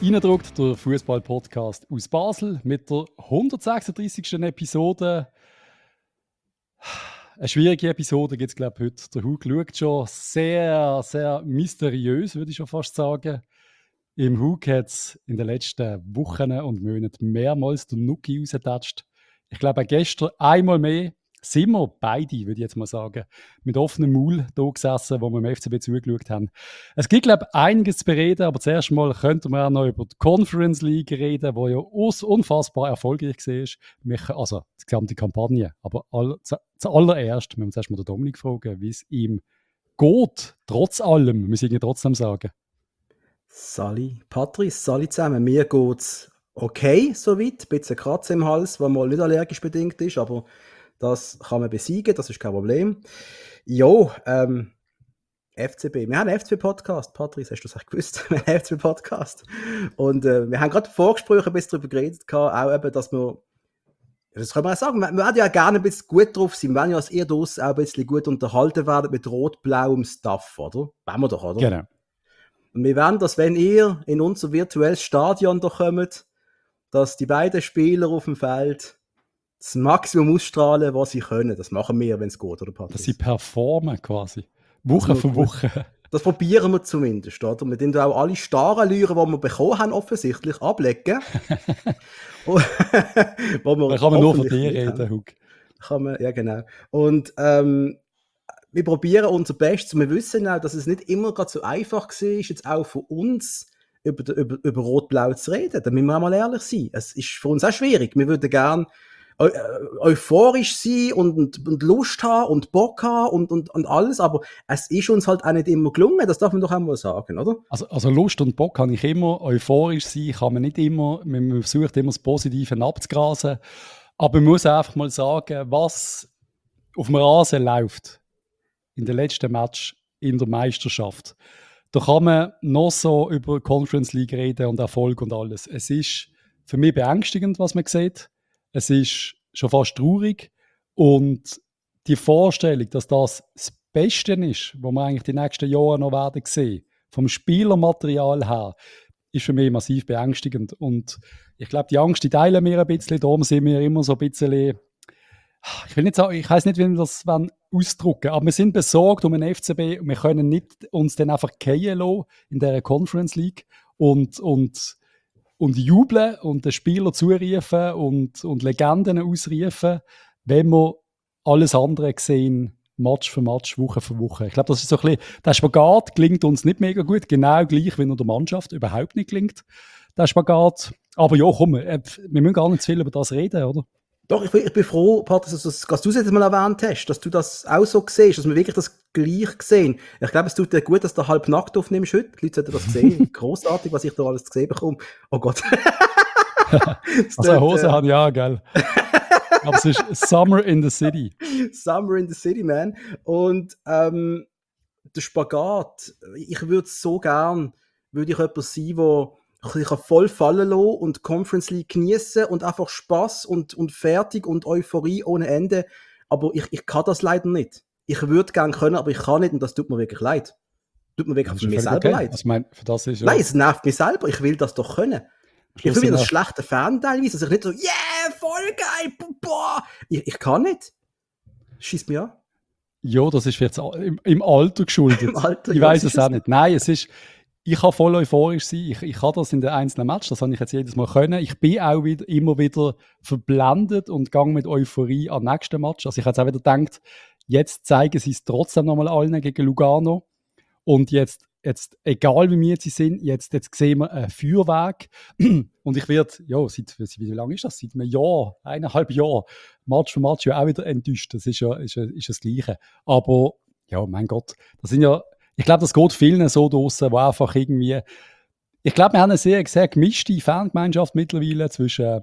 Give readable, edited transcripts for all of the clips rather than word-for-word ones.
Reindruckt, der Fußball-Podcast aus Basel mit der 136. Episode. Eine schwierige Episode gibt es, glaube ich, heute. Der Hug schaut schon sehr, sehr mysteriös, würde ich schon fast sagen. Im Hug hat es in den letzten Wochen und Monaten mehrmals den Nuki rausgetatscht. Ich glaube, auch gestern einmal mehr sind wir beide, würde ich jetzt mal sagen, mit offenem Maul da gesessen, wo wir im FCB zugeschaut haben. Es gibt, glaube ich, einiges zu bereden, aber zuerst mal könnten wir auch noch über die Conference League reden, die ja unfassbar erfolgreich war. Also die gesamte Kampagne. Aber zuallererst müssen wir zuerst mal den Dominik fragen, wie es ihm geht, trotz allem, muss ich trotzdem sagen. Sali, Patrice, Sali zusammen. Mir geht's okay, soweit. Ein bisschen Kratz im Hals, was mal nicht allergisch bedingt ist, aber das kann man besiegen, das ist kein Problem. Jo, FCB. Wir haben einen FCB-Podcast. Patrice, hast du das eigentlich gewusst? Wir haben einen FCB-Podcast. Und wir haben gerade Vorgespräche ein bisschen darüber geredet, auch eben, dass wir, das können wir auch sagen, wir werden ja gerne ein bisschen gut drauf sein. Wir werden ja als ihr draussen auch ein bisschen gut unterhalten werden mit rot-blauem Stuff, oder? Wollen wir doch, oder? Genau. Und wir werden das, wenn ihr in unser virtuelles Stadion da kommt, dass die beiden Spieler auf dem Feld das Maximum ausstrahlen, was sie können. Das machen wir, wenn es geht, oder Patrice? Dass sie performen quasi. Woche für Woche. Das probieren wir zumindest, oder? Wir den auch alle starren Lüren, die wir bekommen haben, offensichtlich ablegen. Da kann man nur von dir reden, Hug. Ja, genau. Und wir probieren unser Bestes. Wir wissen auch, dass es nicht immer gerade so einfach war, jetzt auch für uns über Rot-Blau zu reden. Da müssen wir auch mal ehrlich sein. Es ist für uns auch schwierig. Wir würden gerne euphorisch sein und Lust haben und Bock haben und alles, aber es ist uns halt auch nicht immer gelungen, das darf man doch auch mal sagen, oder? Also Lust und Bock kann ich immer, euphorisch sein kann man nicht immer, man versucht immer das Positive abzugrasen, aber man muss einfach mal sagen, was auf dem Rasen läuft in den letzten Match in der Meisterschaft. Da kann man noch so über Conference League reden und Erfolg und alles. Es ist für mich beängstigend, was man sieht. Es ist schon fast traurig. Und die Vorstellung, dass das Beste ist, was wir eigentlich die nächsten Jahre noch werden sehen, vom Spielermaterial her, ist für mich massiv beängstigend. Und ich glaube, die Angst, die teilen wir ein bisschen. Darum sind wir immer so ein bisschen, ich will nicht sagen, ich weiß nicht, wie wir das ausdrücken, aber wir sind besorgt um den FCB und wir können nicht uns dann einfach fallen lassen in dieser Conference League und jubeln und den Spieler zurufen und Legenden ausrufen, wenn wir alles andere sehen, Match für Match, Woche für Woche. Ich glaube, das ist so ein bisschen, der Spagat gelingt uns nicht mega gut, genau gleich wie in der Mannschaft überhaupt nicht gelingt, der Spagat. Aber ja, komm, wir müssen gar nicht zu viel über das reden, oder? Doch, ich bin froh, Patrick, dass du es jetzt mal erwähnt hast, dass du das auch so siehst, dass wir wirklich das gleich sehen. Ich glaube, es tut dir gut, dass du halb nackt aufnimmst heute. Die Leute sollten das sehen. Großartig, was ich da alles gesehen bekomme. Oh Gott. Also eine Hose habe ich auch, gell? Aber es ist Summer in the City. Summer in the City, man. Und der Spagat, ich würde so gern, würde ich jemand sein, der ich kann voll fallen lassen und Conference League genießen und einfach Spaß und fertig und Euphorie ohne Ende. Aber ich kann das leider nicht. Ich würde gerne können, aber ich kann nicht und das tut mir wirklich leid. Tut mir wirklich für mich selber leid. Also, für das ist Nein, es nervt mich selber. Ich will das doch können. Ich fühle mich als schlechter Fan teilweise, dass ich nicht so, yeah, voll geil, boah. Ich kann nicht. Schießt mich an. Ja, das ist jetzt im Alter geschuldet. Im Alter, ich weiß es auch nicht. Nein, es ist... Ich kann voll euphorisch sein. Ich kann das in den einzelnen Matches, das habe ich jetzt jedes Mal können. Ich bin auch immer wieder verblendet und gehe mit Euphorie an den nächsten Match. Also ich habe jetzt auch wieder gedacht, jetzt zeigen sie es trotzdem nochmal allen gegen Lugano. Und jetzt egal wie wir sie sind, jetzt sehen wir ein Feuerwerk. Und ich werde, ja, wie lange ist das? Seit einem Jahr, 1,5 Jahr, Match für Match ja auch wieder enttäuscht. Das ist das Gleiche. Aber, ja, mein Gott, das sind ja... Ich glaube, das geht vielen so draussen, die einfach irgendwie... Ich glaube, wir haben eine sehr, sehr gemischte Fangemeinschaft mittlerweile zwischen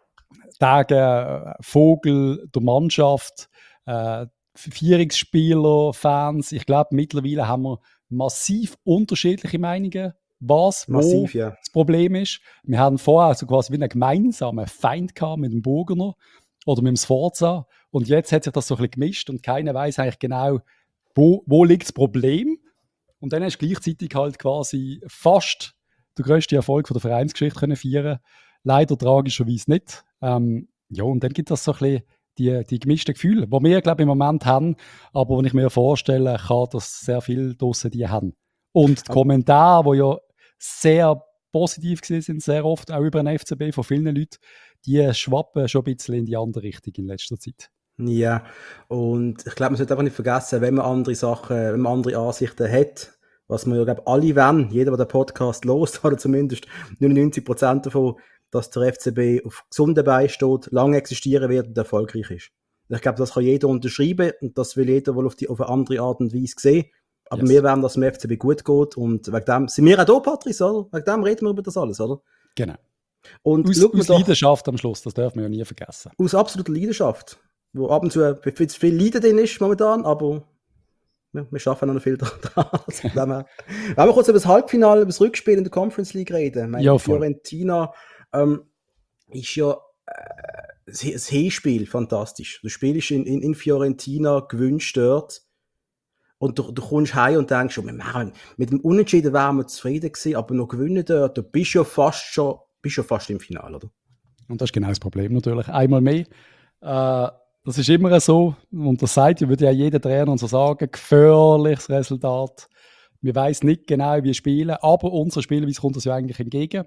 Tagen, Vogel, der Mannschaft, Vierungsspieler, Fans. Ich glaube, mittlerweile haben wir massiv unterschiedliche Meinungen, was massiv, wo das Problem ist. Wir haben vorher so quasi wie einen gemeinsamen Feind gehabt mit dem Burgener oder mit dem Sforza. Und jetzt hat sich das so ein bisschen gemischt und keiner weiß eigentlich genau, wo liegt das Problem. Und dann hast du gleichzeitig halt quasi fast den grössten Erfolg von der Vereinsgeschichte können feiern. Leider tragischerweise nicht. Ja, und dann gibt es so ein bisschen die gemischten Gefühle, die wir, glaube ich, im Moment haben, aber wenn ich mir vorstelle, kann das sehr viel draussen die haben. Und die Kommentare, die ja sehr positiv sind, sehr oft, auch über den FCB von vielen Leuten, die schwappen schon ein bisschen in die andere Richtung in letzter Zeit. Ja, und ich glaube, man sollte einfach nicht vergessen, wenn man andere Sachen, wenn man andere Ansichten hat, was wir ja, glaube alle wollen, jeder, der den Podcast hört, oder zumindest 99% davon, dass der FCB auf gesunden Beinen steht, lange existieren wird und erfolgreich ist. Ich glaube, das kann jeder unterschreiben und das will jeder wohl auf eine andere Art und Weise sehen. Aber Yes. wir wollen, dass es dem FCB gut geht und wegen dem sind wir auch da, Patrice, oder? Wegen dem reden wir über das alles, oder? Genau. Und Aus Leidenschaft am Schluss, das dürfen wir ja nie vergessen. Aus absoluter Leidenschaft, wo ab und zu viel Leiden drin ist momentan, aber wir schaffen noch viel dran. Wenn wir kurz über das Halbfinale, über das Rückspiel in der Conference League reden. Meine, Ja, Fiorentina ist ja das Hinspiel fantastisch. Das Spiel ist in Fiorentina gewünscht dort. Und du kommst heim und denkst, mit dem Unentschieden wären wir zufrieden gewesen, aber noch gewinnen dort, du bist ja fast im Finale, oder? Und das ist genau das Problem natürlich. Einmal mehr. Das ist immer so, und das sagt, würde ja jeder Trainer und so sagen, gefährliches Resultat. Wir wissen nicht genau, wie wir spielen, aber unserer Spielweise kommt das ja eigentlich entgegen.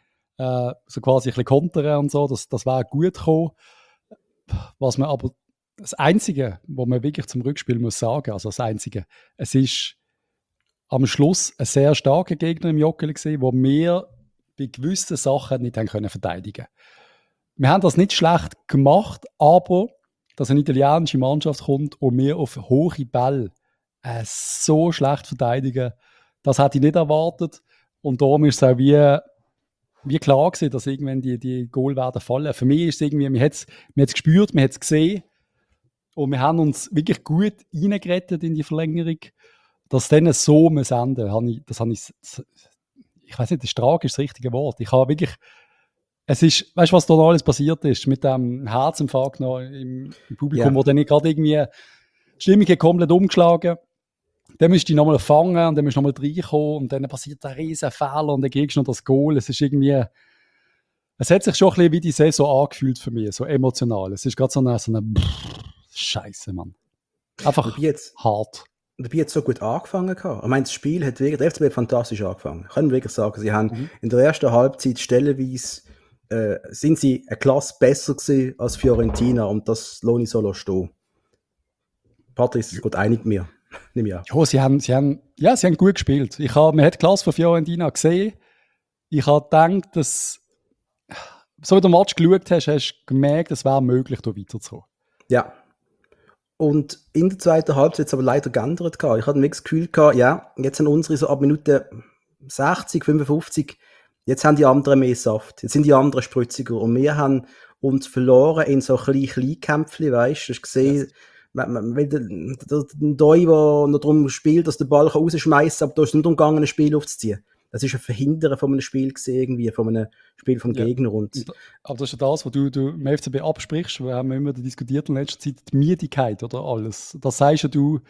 So quasi ein bisschen kontern und so, das wäre gut gekommen. Was man aber, das Einzige, was man wirklich zum Rückspiel muss sagen, also das Einzige, es ist am Schluss ein sehr starker Gegner im Joggeli gewesen, wo wir bei gewissen Sachen nicht haben können verteidigen. Wir haben das nicht schlecht gemacht, aber dass eine italienische Mannschaft kommt und wir auf hohe Bälle so schlecht verteidigen, das hätte ich nicht erwartet. Und darum ist es auch wie klar gewesen, dass irgendwann die Goal werden fallen. Für mich ist es irgendwie, man hat es gespürt, man hat es gesehen und wir haben uns wirklich gut reingerettet in die Verlängerung. Dass dann so enden muss, ich weiß nicht, das tragisch ist das richtige Wort. Ich habe wirklich, es ist, weißt du, was da noch alles passiert ist mit dem Herzinfarkt noch im Publikum, wo dann gerade irgendwie die Stimmung komplett umgeschlagen. Dann musst du dich nochmal fangen und dann musst du nochmal reinkommen und dann passiert ein riesen Fehler und dann kriegst du noch das Goal. Es ist irgendwie, es hat sich schon ein bisschen wie die Saison angefühlt für mich, so emotional. Es ist gerade so eine Scheiße, Mann. Einfach hart. Dabei hat es so gut angefangen. Ich meine, das Spiel hat wirklich, der FCB hat fantastisch angefangen. Ich kann wirklich sagen, sie haben in der ersten Halbzeit stellenweise sind sie eine Klasse besser gewesen als Fiorentina und das lohne ich so stehen. Patrice ist gut einig mit mir. Nimm ja. Ja, sie haben gut gespielt. Man hat die Klasse von Fiorentina gesehen. Ich habe gedacht, dass so wie du den Match geschaut hast, hast du gemerkt, es wäre möglich, hier weiterzukommen. Ja. Und in der zweiten Halbzeit hat es aber leider geändert. Ich hatte das Gefühl, ja, jetzt sind unsere so ab Minute 60, 55, jetzt haben die anderen mehr Saft. Jetzt sind die anderen spritziger. Und wir haben uns verloren in so kleinen Kämpfchen, weißt du? Du hast gesehen, der Doi, der noch darum spielt, dass der Ball rausschmeißen kann, aber da ist nicht umgegangen, ein Spiel aufzuziehen. Das ist ein Verhindern von einem Spiel irgendwie, von einem Spiel vom Gegner. Aber das ist ja das, was du im FCB absprichst. Wir haben immer diskutiert in letzter Zeit, die Müdigkeit oder alles. Das sagst ja du,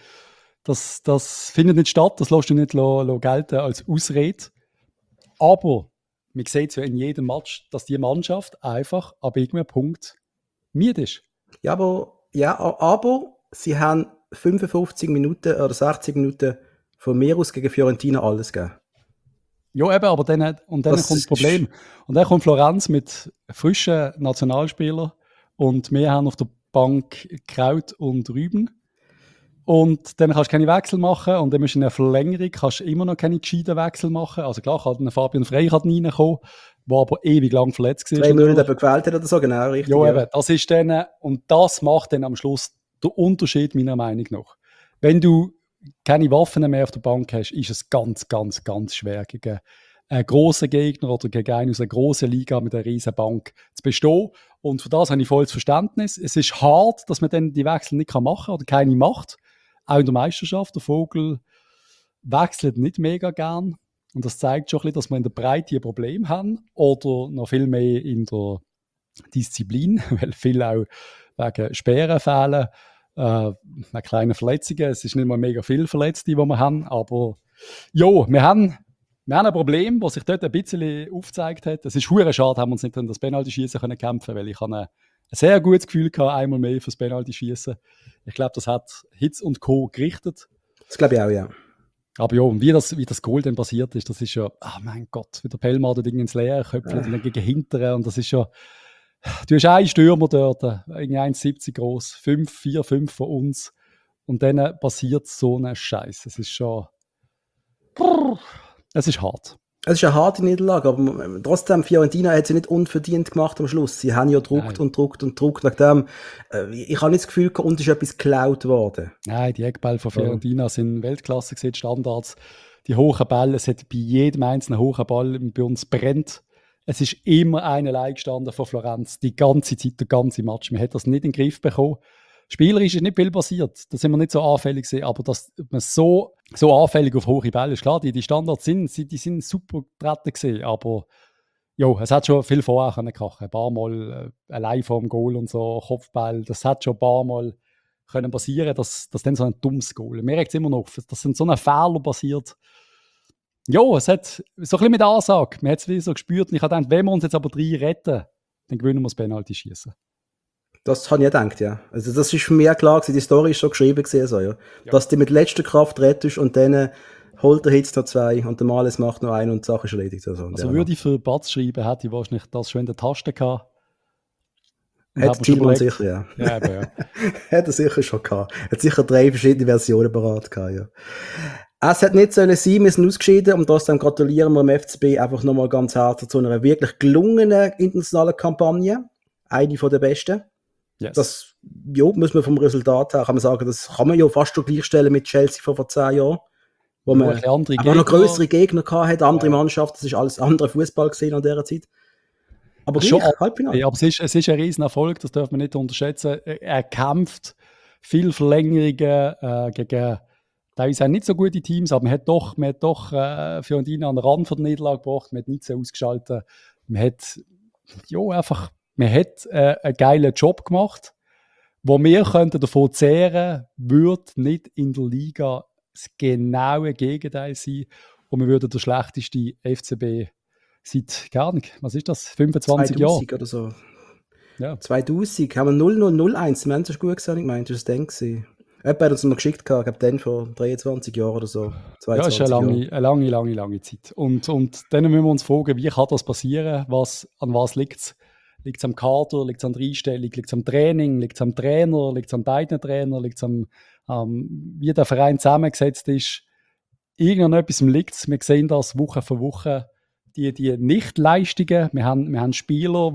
das findet nicht statt, das lässt du nicht gelten als Ausrede. Aber man sieht es ja in jedem Match, dass die Mannschaft einfach ab irgendeinem Punkt müde ist. Ja, aber sie haben 55 Minuten oder 60 Minuten von mir aus gegen Fiorentina alles gegeben. Ja, eben, aber dann kommt das Problem. Und dann kommt Florenz mit frischen Nationalspielern und wir haben auf der Bank Kraut und Rüben. Und dann kannst du keine Wechsel machen und dann musst du in einer Verlängerung kannst du immer noch keine gescheiten Wechsel machen. Also klar, kann Fabian Frey reinkommen, der aber ewig lang verletzt war. 2 Monate gewählt hat oder so, genau, richtig. Ja, eben, das ist dann, und das macht dann am Schluss den Unterschied meiner Meinung nach. Wenn du keine Waffen mehr auf der Bank hast, ist es ganz, ganz, ganz schwer gegen einen grossen Gegner oder gegen einen aus einer grossen Liga mit einer riesen Bank zu bestehen. Und für das habe ich volles Verständnis. Es ist hart, dass man dann die Wechsel nicht machen kann oder keine macht. Auch in der Meisterschaft. Der Vogel wechselt nicht mega gern. Und das zeigt schon ein bisschen, dass wir in der Breite ein Problem haben oder noch viel mehr in der Disziplin, weil viele auch wegen Sperren fehlen. Wegen kleinen Verletzungen. Es ist nicht mal mega viel Verletzte, die wir haben, aber ja, wir haben Wir haben ein Problem, das sich dort ein bisschen aufgezeigt hat. Es ist verdammt schade, haben wir uns nicht an das Penalty-Schießen kämpfen können, weil ich habe ein sehr gutes Gefühl hatte, einmal mehr fürs Penalty-Schießen. Ich glaube, das hat Hitz und Co. gerichtet. Das glaube ich auch, ja. Aber ja, und wie das Goal dann passiert ist, das ist ja, mein Gott, wie der Pelmar da ins Leere köpfelt und dann gegen Hinteren. Und das ist ja, du hast einen Stürmer dort, irgendwie 1,70 groß, 4, 5 von uns. Und dann passiert so ein Scheiß. Es ist schon, es ist hart. Es ist eine harte Niederlage, aber trotzdem, Fiorentina hat sie nicht unverdient gemacht am Schluss. Sie haben ja druckt und druckt und druckt. Nach dem, ich habe nicht das Gefühl, uns ist etwas geklaut worden. Nein, die Eckbälle von Fiorentina sind Weltklasse gesehen, Standards. Die hohen Bälle, es hat bei jedem einzelnen hohen Ball bei uns brennt. Es ist immer einer allein gestanden von Florenz, die ganze Zeit, der ganze Match. Man hat das nicht in den Griff bekommen. Spielerisch ist nicht viel passiert, da sind wir nicht so anfällig gewesen, aber dass man so anfällig auf hohe Bälle ist, klar, die Standards sind super getreten gewesen, aber jo, es hat schon viel vorher können krachen. Ein paar Mal allein vor dem Goal und so, Kopfball, das hat schon ein paar Mal können passieren, dass dann so ein dummes Goal. Mir regt es immer noch auf, dass so ein Fehler passiert. Ja, es hat so ein bisschen mit Ansage, man hat es wie so gespürt und ich habe gedacht, wenn wir uns jetzt aber 3 retten, dann gewinnen wir das Penalty-Schießen. Das habe ich gedacht, ja. Also das ist für mich klar gewesen, die Story ist so geschrieben gewesen, so, ja. Dass du mit letzter Kraft rettest und dann holt der Hitz noch 2 und der Males macht noch 1 und die Sache ist erledigt. Also würde ich für Batz schreiben, hätte ich wahrscheinlich das schon in der Taste gehabt. Hat Tillmann sicher, ja. Ja, aber ja. Hat er sicher schon gehabt. Hat sicher 3 verschiedene Versionen parat gehabt, ja. Es hat nicht sollen sein, wir sind ausgeschieden und trotzdem gratulieren wir dem FCB einfach nochmal ganz herzlich zu einer wirklich gelungenen internationalen Kampagne. Eine von der besten. Yes. Das, ja, muss man vom Resultat her, kann man sagen, das kann man ja fast schon gleichstellen mit Chelsea vor 10 Jahren. Wo man aber noch größere Gegner hatte, andere Mannschaft, das ist alles andere Fußball gesehen an dieser Zeit. Aber schon Halbfinale. Ja, aber es ist ein riesen Erfolg, das darf man nicht unterschätzen. Er kämpft viel Verlängerungen gegen teilweise nicht so gute Teams, aber man hat doch Fiorentina an den Rand von der Niederlage gebracht, man hat nichts ausgeschaltet, man hat einen geilen Job gemacht, wo wir davon zehren, würde nicht in der Liga das genaue Gegenteil sein und wir würden der schlechteste FCB seit gar nicht, was ist das, 25 Jahre? 2000 oder so. Ja. 2000 haben wir 0-0-0-1, wir haben es gut gesagt, ich meine, das war das dann. Jemand hat uns mal geschickt, ich glaube, dann vor 23 Jahren oder so. 22 ja, ist eine lange Zeit. Und dann müssen wir uns fragen, wie kann das passieren? An was liegt es? Liegt es am Kader, liegt es an der Einstellung, liegt es am Training, liegt es am Trainer, liegt es an beiden Trainern, liegt es am wie der Verein zusammengesetzt ist? Irgendetwas liegt es. Wir sehen das Woche für Woche. Die Nichtleistungen, wir haben Spieler,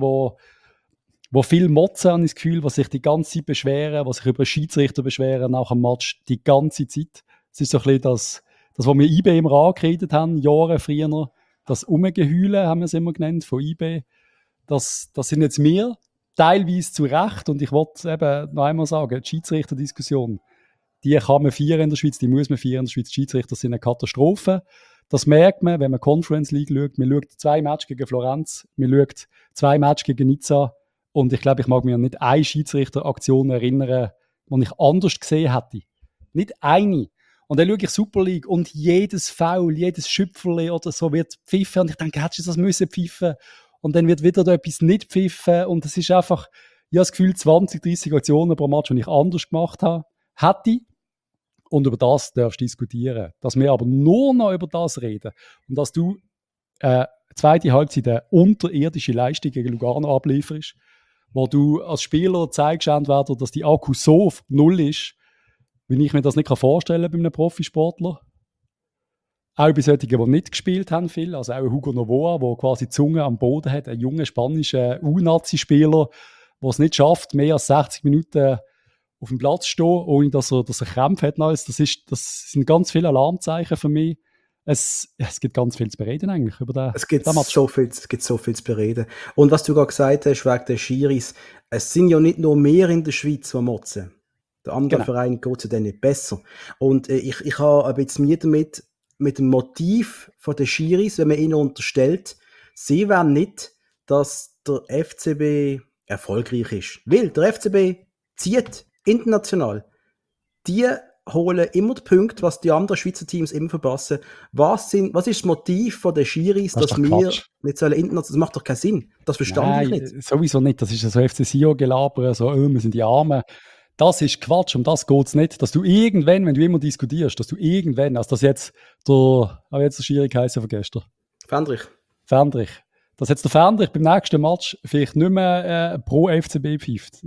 wo viel motzen, habe ich das Gefühl, die sich die ganze Zeit beschweren, die sich über Schiedsrichter beschweren nach dem Match die ganze Zeit. Es ist so ein bisschen das was wir IB immer angeredet haben, Jahre früher, das Umgeheulen haben wir es immer genannt, von IB. Das sind jetzt wir, teilweise zu Recht, und ich wollte eben noch einmal sagen, die Schiedsrichterdiskussion, die kann man feiern in der Schweiz, die muss man feiern in der Schweiz. Die Schiedsrichter sind eine Katastrophe. Das merkt man, wenn man Conference League schaut. Man schaut 2 Matches gegen Florenz, man schaut 2 Matches gegen Nizza. Und ich glaube, ich mag mich an nicht eine Schiedsrichteraktion erinnern, die ich anders gesehen hätte. Nicht eine. Und dann schaue ich Super League und jedes Foul, jedes Schüpferli oder so wird pfiffen. Und ich denke, hättest du das müssen pfiffen? Und dann wird wieder etwas nicht pfiffen. Und es ist einfach, ich habe das Gefühl, 20, 30 Aktionen pro Match, die ich anders gemacht habe, hätte. Und über das darfst du diskutieren. Dass wir aber nur noch über das reden und dass du zweite Halbzeit eine unterirdische Leistung gegen Lugano ablieferst, wo du als Spieler zeigst, entweder, dass die Akku so auf Null ist, wie ich mir das nicht vorstellen kann bei einem Profisportler. Auch bei solchen, die nicht gespielt haben viel, also auch Hugo Novoa, der quasi die Zunge am Boden hat, ein junger spanischer U-Nazi-Spieler, der es nicht schafft, mehr als 60 Minuten auf dem Platz zu stehen, ohne dass er Krämpfe hat. Das sind ganz viele Alarmzeichen für mich. Es gibt ganz viel zu bereden eigentlich über den Es gibt so viel zu bereden. Und was du gerade gesagt hast, wegen der Schiris, es sind ja nicht nur mehr in der Schweiz, die motzen. Der andere Verein geht es ja dann nicht besser. Und ich habe ein bisschen Mühe damit, mit dem Motiv von den Schiris, wenn man ihnen unterstellt, sie wollen nicht, dass der FCB erfolgreich ist. Weil der FCB zieht international. Die holen immer die Punkte, was die anderen Schweizer Teams immer verpassen. Was ist das Motiv der Schiris, Das ist dass doch wir Quatsch. nicht international, das macht doch keinen Sinn. Das verstand ich nicht. Nein, sowieso nicht. Das ist ja so FC-Sion-Gelaber, so, wir sind die Armen. Das ist Quatsch, um das geht es nicht. Dass du irgendwann, wenn du immer diskutierst, dass du irgendwann, also das jetzt der Schiri geheißen von gestern, Fendrich, dass jetzt der Fendrich beim nächsten Match vielleicht nicht mehr pro FCB pfeift.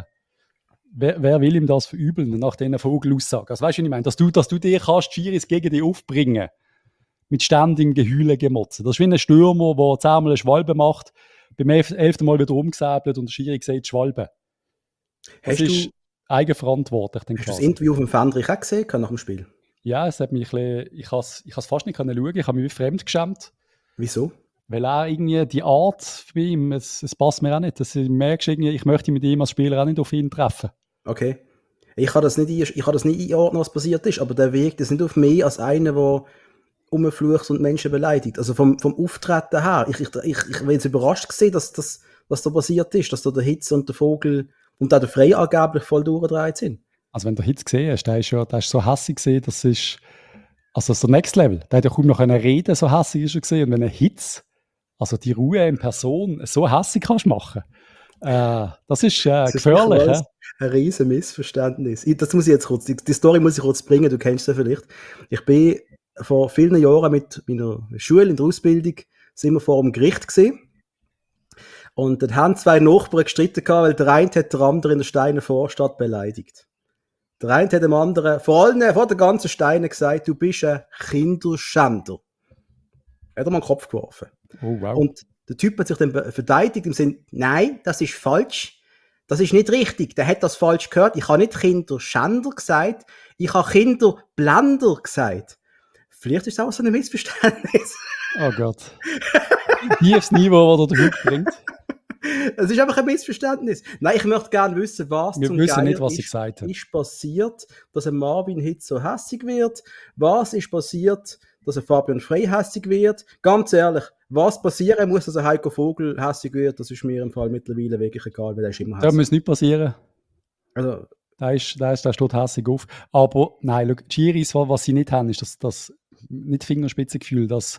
Wer will ihm das verübeln nach diesen Vogelaussagen? Also weißt du, was ich meine? Dass du dir kannst, Schiris gegen dich aufbringen mit ständigem Geheulen, Gemotzen. Das ist wie ein Stürmer, der 10-mal eine Schwalbe macht, beim 11. Mal wieder umgesäbelt und der Schiri sagt Schwalbe. Das ist eigenverantwortlich. Hast du das Interview von Fendrich auch gesehen nach dem Spiel? Ja, es hat mich ein bisschen, ich habe es fast nicht schauen, ich habe mich wie fremd geschämt. Wieso? Weil er irgendwie die Art bei ihm, es passt mir auch nicht. Du merkst irgendwie, ich möchte mit ihm als Spieler auch nicht auf ihn treffen. Okay. Ich kann das nicht einordnen, was passiert ist, aber der wirkt jetzt nicht auf mich als einer, der rumflucht und Menschen beleidigt. Also vom Auftreten her. Ich bin jetzt überrascht gesehen, dass was da passiert ist, dass da der Hitz und der Vogel und auch der Frey angeblich voll durchgedreht sind. Also wenn du Hitz gesehen hast, der ist so hässig gesehen, das ist der Next Level. Der hat ja kaum noch reden, so hässig ist er gesehen. Und wenn ein Hitz, also die Ruhe in Person, so hässig kannst machen, das ist gefährlich. Das ist ein riesen Missverständnis. Das muss ich jetzt kurz, die Story muss ich kurz bringen, du kennst sie vielleicht. Ich bin vor vielen Jahren mit meiner Schule in der Ausbildung, sind wir vor dem Gericht gesehen. Und dann haben zwei Nachbarn gestritten gehabt, weil der eine hat den anderen in der Steiner Vorstadt beleidigt. Der eine hat dem anderen vor der ganzen Steine gesagt, du bist ein Kinderschänder. Hat er mal den Kopf geworfen. Oh, wow. Und der Typ hat sich dann verteidigt im Sinne, nein, das ist falsch. Das ist nicht richtig. Der hat das falsch gehört. Ich habe nicht Kinderschänder gesagt. Ich habe Kinderblender gesagt. Vielleicht ist es auch so ein Missverständnis. Oh Gott. Tiefes Niveau, das er da bringt. Es ist einfach ein Missverständnis. Nein, ich möchte gerne wissen, was Wir wissen nicht, was ich gesagt habe. Ist passiert, dass ein Marvin Hitz so hässig wird? Was ist passiert, dass ein Fabian Frey hässig wird? Ganz ehrlich, was passieren muss, dass ein Heiko Vogel hässig wird, das ist mir im Fall mittlerweile wirklich egal, weil er ist immer hässig. Da muss nichts passieren. Also, der steht hässig auf. Aber nein, schau, die Schiris, was sie nicht haben, ist das nicht Fingerspitzengefühl, das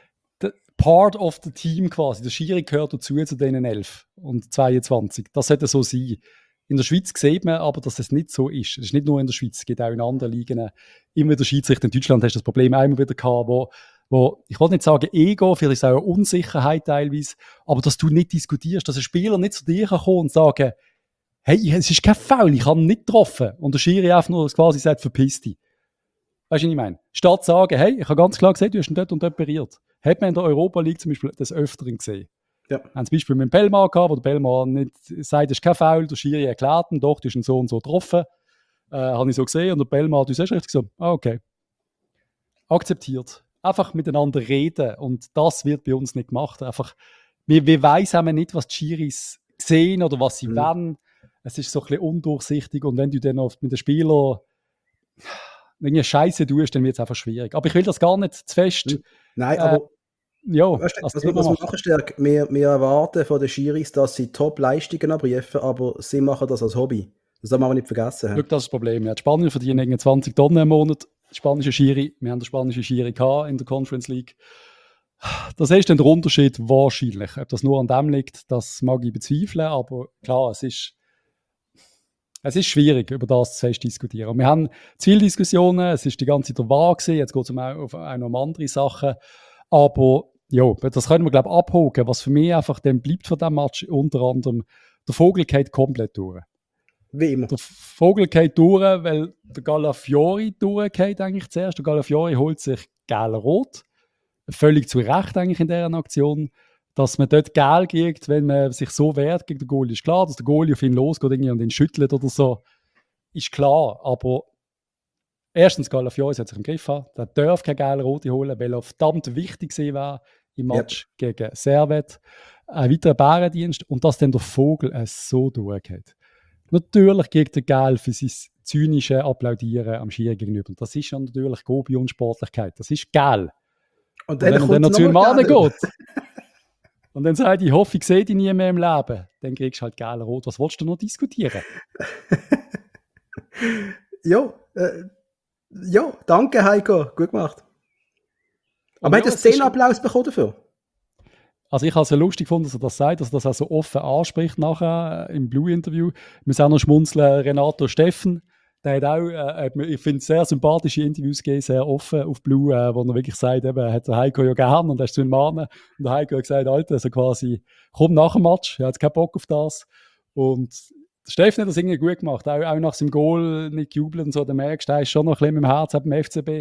Part of the Team quasi. Der Schiri gehört dazu zu denen 11 und 22. Das sollte so sein. In der Schweiz sieht man aber, dass es nicht so ist. Es ist nicht nur in der Schweiz, es gibt auch in anderen Ligen. Immer wieder Schiedsrichter. In Deutschland hast du das Problem einmal wieder gehabt, wo ich will nicht sagen Ego, vielleicht ist es auch eine Unsicherheit teilweise, aber dass du nicht diskutierst, dass ein Spieler nicht zu dir kann kommen und sagen, hey, es ist kein Foul, ich habe ihn nicht getroffen. Und der Schiri einfach nur quasi sagt, verpiss dich. Weißt du, was ich meine? Statt zu sagen, hey, ich habe ganz klar gesehen, du hast ihn dort und dort operiert. Hat man in der Europa League zum Beispiel des Öfteren gesehen. Ja. Wir haben zum Beispiel mit dem Belmar gehabt, wo der Belmar nicht sagt, es ist kein Foul, der Schiri erklärt ihn, doch, du hast ihn so und so getroffen. Habe ich so gesehen und der Belmar, du sagst richtig so, okay. Akzeptiert. Einfach miteinander reden und das wird bei uns nicht gemacht. Einfach, wir weiss nicht, was die Schiris sehen oder was sie wollen. Es ist so ein bisschen undurchsichtig und wenn du dann oft mit den Spielern eine Scheiße tust, dann wird es einfach schwierig. Aber ich will das gar nicht zu fest. Nein, aber ja, weißt du, was wir machen, Stärk, wir erwarten von den Schiris, dass sie Top-Leistungen abrufen, aber sie machen das als Hobby. Das darf man aber nicht vergessen. Schau, das ist das Problem. Ja, die Spanier verdienen irgendwie 20 Tonnen im Monat. Die spanische Schiri, wir haben den spanischen Schiri in der Conference League. Das ist dann der Unterschied wahrscheinlich. Ob das nur an dem liegt, das mag ich bezweifeln, aber klar, es ist schwierig, über das zu fest diskutieren. Und wir haben Zieldiskussionen, es ist die ganze Zeit der Wahr gewesen, jetzt geht es auch noch um andere Sachen. Aber ja, das können wir, glaube ich, abhaken. Was für mich einfach dann bleibt von diesem Match, unter anderem, der Vogel geht komplett durch. Wie immer. Der Vogel geht durch, weil der Galafiori durchgeht eigentlich zuerst. Der Galafiori holt sich gelb-rot. Völlig zu Recht eigentlich in dieser Aktion. Dass man dort gelb kriegt, wenn man sich so wehrt gegen den Goalie, ist klar. Dass der Goalie auf ihn losgeht und ihn schüttelt oder so, ist klar. Aber erstens, Galafiori hat sich im Griff haben. Der darf keine gelb-rote holen, weil er verdammt wichtig war im Match gegen Servette. Ein weiterer Bärendienst. Und dass dann der Vogel so durchgeht. Natürlich kriegt der Gelb für sein zynische Applaudieren am Schiri gegenüber. Das ist ja natürlich Gobi und Sportlichkeit. Das ist geil. Und wenn er dann noch zu ihm geht und dann sagt, ich hoffe, ich sehe dich nie mehr im Leben, dann kriegst du halt gelb-rot. Was willst du noch diskutieren? Ja, Ja, danke Heiko, gut gemacht. Aber Und hat er ja, es ist, Szenenapplaus bekommen dafür? also ich habe es ja lustig gefunden, dass er das sagt, dass er das auch so offen anspricht nachher im Blue-Interview. Ich muss auch noch schmunzeln, Renato Steffen, der hat auch, ich finde, sehr sympathische Interviews gegeben, sehr offen auf Blue, wo er wirklich sagt, eben, er hat den Heiko ja gern und er ist zu ihm Mahnen. Und der Heiko hat gesagt, Alter, also quasi, komm nach dem Match, er hat keinen Bock auf das. Und der Steffen hat das irgendwie gut gemacht, auch nach seinem Goal nicht jubeln und so, der merkst, er ist schon noch ein bisschen mit dem Herz beim FCB.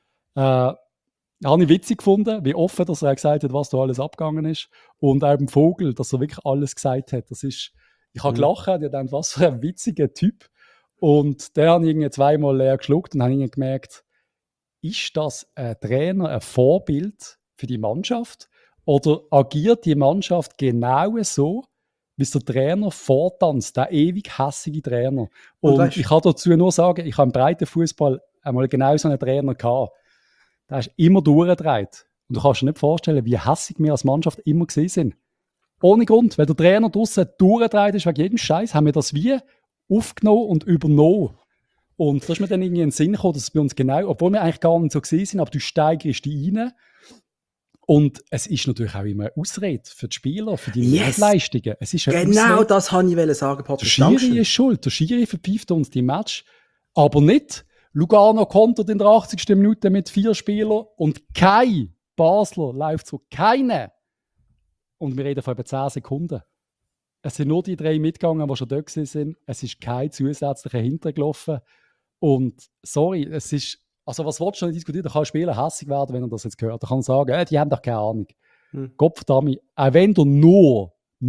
Habe ich witzig gefunden, wie offen dass er gesagt hat, was da alles abgegangen ist. Und auch beim Vogel, dass er wirklich alles gesagt hat. Das ist, ich habe gelacht, ich dachte, was für ein witziger Typ. Und der habe ich irgendwie zweimal leer geschluckt und habe irgendwie gemerkt, ist das ein Trainer, ein Vorbild für die Mannschaft? Oder agiert die Mannschaft genau so, wie es der Trainer vortanzt, der ewig hässige Trainer? Und Und weißt ich kann dazu nur sagen, ich habe im Breitenfußball einmal genau so einen Trainer gehabt. Der ist immer durchgedreht. Und du kannst dir nicht vorstellen, wie hässig wir als Mannschaft immer gewesen sind. Ohne Grund. Weil der Trainer draussen durchgedreht ist wegen jedem Scheiß, haben wir das wie aufgenommen und übernommen. Und da ist mir dann irgendwie in den Sinn gekommen, dass es bei uns genau, obwohl wir eigentlich gar nicht so gewesen sind, aber du steigerst dich rein. Und es ist natürlich auch immer eine Ausrede für die Spieler, für die Yes! Nichtleistungen. Es ist eine Genau Ausrede. das wollte ich sagen, Der Patrick. Schiri Dankeschön. ist schuld. Der Schiri verpfeift uns die Match. Aber nicht. Lugano kontert in der 80. Minute mit 4 Spielern und kein Basler läuft so. Keine. Und wir reden von etwa 10 Sekunden. Es sind nur die 3 mitgegangen, die schon dort sind. Es ist kein zusätzlicher hintergelaufen. Und sorry, es ist. Also, was willst du nicht diskutieren? Da kann ein Spieler hässlich werden, wenn er das jetzt hört. Da kann er sagen, die haben doch keine Ahnung. Gottverdammt, auch wenn du nur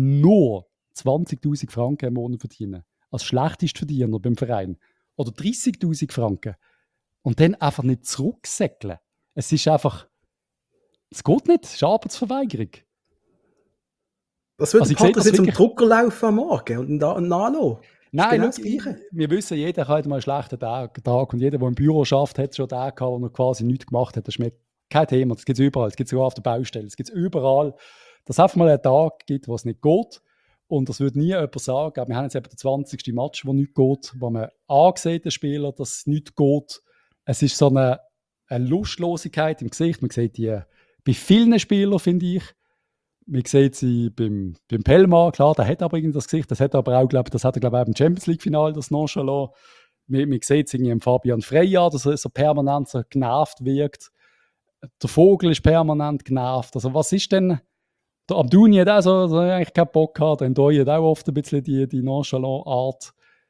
20.000 Franken im Monat verdienen, als Schlechtestverdiener beim Verein, oder 30.000 Franken, und dann einfach nicht zurücksäckeln. Es ist einfach, es geht nicht, es ist Arbeitsverweigerung. Das würde Also ich sehe Patrick das nicht zum wirklich. Drucker laufen am Morgen und nachlassen. Nein, genau schau, das Gleiche. wir wissen, jeder hat mal einen schlechten Tag und jeder, der im Büro schafft, hat schon Tage gehabt, wo er quasi nichts gemacht hat. Das ist mir kein Thema, das gibt es überall, das gibt es sogar auf der Baustelle, das gibt es überall, dass es einfach mal einen Tag gibt, wo es nicht geht. Und das würde nie jemand sagen, aber wir haben jetzt eben den 20. Match, wo nichts geht, wo man ansieht, den Spieler, dass es nicht geht. Es ist so eine Lustlosigkeit im Gesicht, man sieht die bei vielen Spielern, finde ich. Man sieht sie beim Pellmann, klar, der hat aber irgendwie das Gesicht, das hat aber auch, glaube ich, auch im Champions League-Final, das Nonchalant. Man sieht es irgendwie im Fabian Frey an, dass er so permanent so genervt wirkt. Der Vogel ist permanent genervt. Also was ist denn, der Abduni hat auch so eigentlich keinen Bock gehabt, der Ndoye hat auch oft ein bisschen die Nonchalant-Art.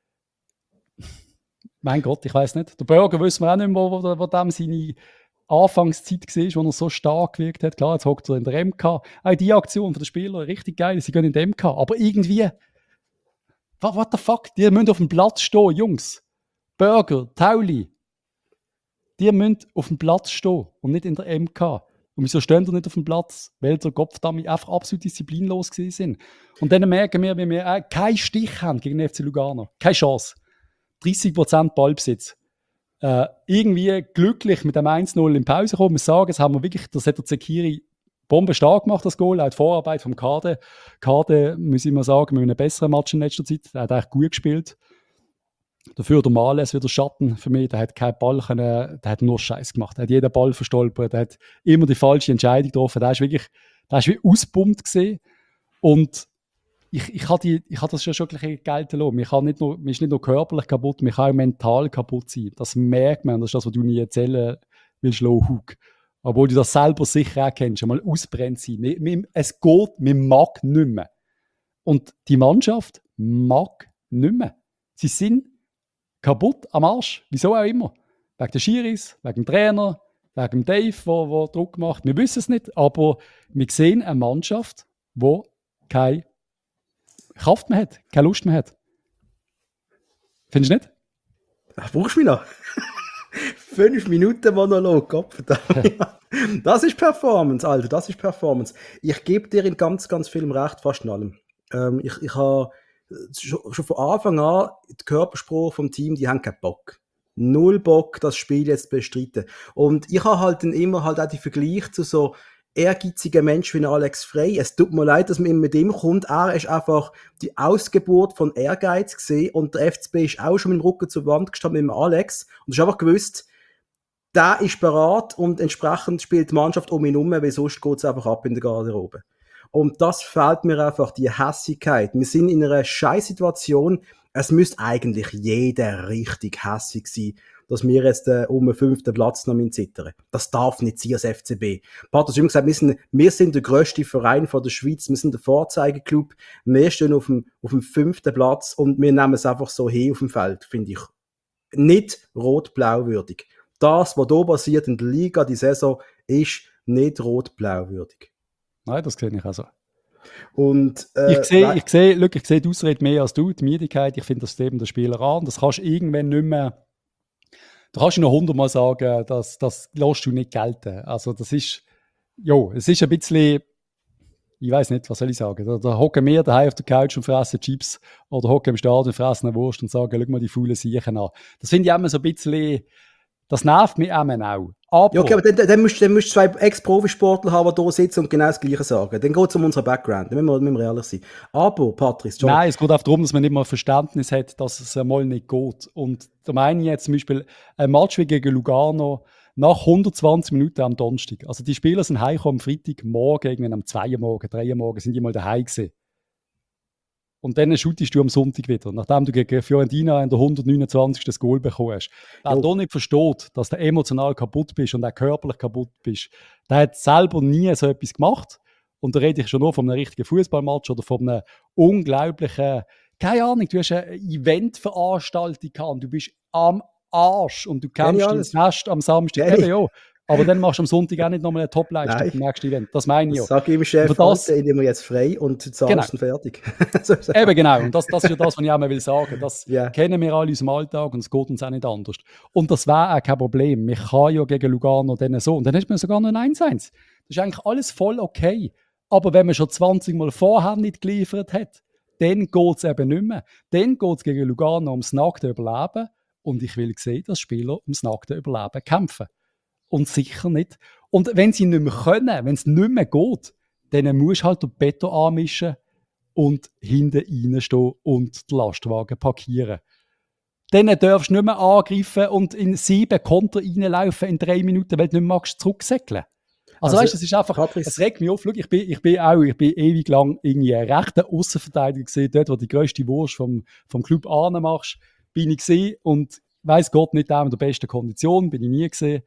Mein Gott, ich weiß nicht. Der Burger wissen wir auch nicht mehr, wo dem seine Anfangszeit war, wo er so stark gewirkt hat. Klar, jetzt hockt er in der MK. Auch die Aktion der Spieler, richtig geil, sie gehen in der MK. Aber irgendwie, what the fuck, die müssen auf dem Platz stehen, Jungs. Burger, Tauli, die müssen auf dem Platz stehen und nicht in der MK. Und wieso stehen die nicht auf dem Platz? Weil der Kopfdami einfach absolut disziplinlos sind. Und dann merken wir, wie wir keinen Stich haben gegen den FC Lugano. Keine Chance. 30% Ballbesitz. Irgendwie glücklich mit dem 1-0 in Pause kommen. Wir sagen, das haben wir wirklich, das hat der Zekiri bombenstark gemacht, das Goal, auch die Vorarbeit vom Kade. Kade, muss ich mal sagen, mit einem besseren Match in letzter Zeit. Er hat eigentlich gut gespielt. Dafür der Males wieder Schatten für mich. Der hat keinen Ball können, der hat nur Scheiß gemacht. Der hat jeden Ball verstolpert, der hat immer die falsche Entscheidung getroffen. Der ist wirklich, der ist wie ausgebombt gesehen. Und ich habe das schon wirklich gelten lassen. Mir ist nicht nur körperlich kaputt, mir kann auch mental kaputt sein. Das merkt man, das ist das, was du nie erzählen willst, Hug. Obwohl du das selber sicher auch kennst, einmal ausbrennt sein. Es geht, man mag nicht mehr. Und die Mannschaft mag nicht mehr. Sie sind kaputt am Arsch, wieso auch immer. Wegen der Schiris, wegen dem Trainer, wegen dem Dave, der Druck macht. Wir wissen es nicht, aber wir sehen eine Mannschaft, die keine Kraft mehr hat, keine Lust mehr hat. Findest du nicht? Ach, brauchst du mich noch? 5 Minuten Monolog, Gottverdammt. Das ist Performance, Alter, das ist Performance. Ich gebe dir in ganz, ganz vielem recht, fast in allem. Ich habe schon von Anfang an die Körpersprache vom Team, die haben keinen Bock. Null Bock, das Spiel jetzt zu bestreiten. Und ich habe halt dann immer halt auch die Vergleich zu so ehrgeizigen Menschen wie Alex Frey. Es tut mir leid, dass man mit ihm kommt. Er ist einfach die Ausgeburt von Ehrgeiz gesehen und der FCB ist auch schon mit dem Rücken zur Wand gestanden mit dem Alex und du hast einfach gewusst, der ist bereit und entsprechend spielt die Mannschaft um ihn herum, weil sonst geht es einfach ab in der Garderobe. Und das fehlt mir einfach, die Hässigkeit. Wir sind in einer Scheißsituation. Es müsste eigentlich jeder richtig hässig sein, dass wir jetzt um den 5. Platz noch zittern. Das darf nicht sein als FCB. Pat hat immer gesagt, wir sind der grösste Verein von der Schweiz, wir sind der Vorzeigeklub, wir stehen auf dem 5. Platz und wir nehmen es einfach so hin auf dem Feld, finde ich. Nicht rot-blau würdig. Das, was hier passiert in der Liga, die Saison, ist nicht rot-blau würdig. Nein, das sehe ich auch so. Und, ich sehe die Ausrede mehr als du, die Müdigkeit. Ich finde, das steht der Spieler an. Das kannst du irgendwann nicht mehr. Du kannst noch 100-mal sagen, das lässt du nicht gelten. Also, das ist, es ist ein bisschen, ich weiß nicht, was soll ich sagen. Da hocken wir daheim auf der Couch und fressen Chips oder hocken im Stadion und fressen eine Wurst und sagen, schau mal die faulen Siechen an. Das finde ich immer so ein bisschen, das nervt mich auch. Aber, ja, okay, aber dann musst du 2 Ex-Profisportler haben, die hier sitzen und genau das Gleiche sagen. Dann geht es um unseren Background, dann müssen wir ehrlich sein. Aber, Patrice, John. Nein, es geht auch darum, dass man nicht mal Verständnis hat, dass es einmal nicht geht. Und da meine ich jetzt zum Beispiel ein Match wie gegen Lugano nach 120 Minuten am Donnerstag. Also die Spieler sind heimgekommen am Freitagmorgen, irgendwann am 2 Uhr morgen, 3 Uhr morgen, sind die mal daheim gewesen. Und dann shootest du am Sonntag wieder, nachdem du gegen Fiorentina in der 129. das Goal bekommen hast. Wer da nicht versteht, dass du emotional kaputt bist und auch körperlich kaputt bist, der hat selber nie so etwas gemacht. Und da rede ich schon nur von einem richtigen Fußballmatch oder von einem unglaublichen, keine Ahnung, du hast eine Eventveranstaltung gehabt und du bist am Arsch und du kämpfst ins Nest am Samstag. Eben, ja. Aber dann machst du am Sonntag auch nicht nochmal eine Top-Leistung im nächsten Event. Das meine ich ja. Sag ihm, Chef, ich nehme jetzt frei und die Zahl ist dann fertig. Eben genau. Und das ist ja das, was ich auch mal sagen will. Das kennen wir alle aus dem Alltag und es geht uns auch nicht anders. Und das wäre auch kein Problem. Wir kann ja gegen Lugano dann so. Und dann hast du sogar noch ein 1-1. Das ist eigentlich alles voll okay. Aber wenn man schon 20 Mal vorher nicht geliefert hat, dann geht es eben nicht mehr. Dann geht es gegen Lugano ums nackte Überleben. Und ich will sehen, dass Spieler ums nackte Überleben kämpfen. Und sicher nicht. Und wenn sie nicht mehr können, wenn es nicht mehr geht, dann musst du halt den Beton anmischen und hinten reinstehen und den Lastwagen parkieren. Dann darfst du nicht mehr angreifen und in 7 Konter reinlaufen in 3 Minuten, weil du nicht mehr zurücksäckeln magst. Also weißt du, es ist einfach, Patrice, es regt mich auf. Schau, ich bin ewig lang irgendwie ein rechter Aussenverteidiger gesehen, dort, wo die grösste Wurst vom Club machst, bin ich gesehen und weiss Gott nicht auch in der besten Kondition, bin ich nie gesehen.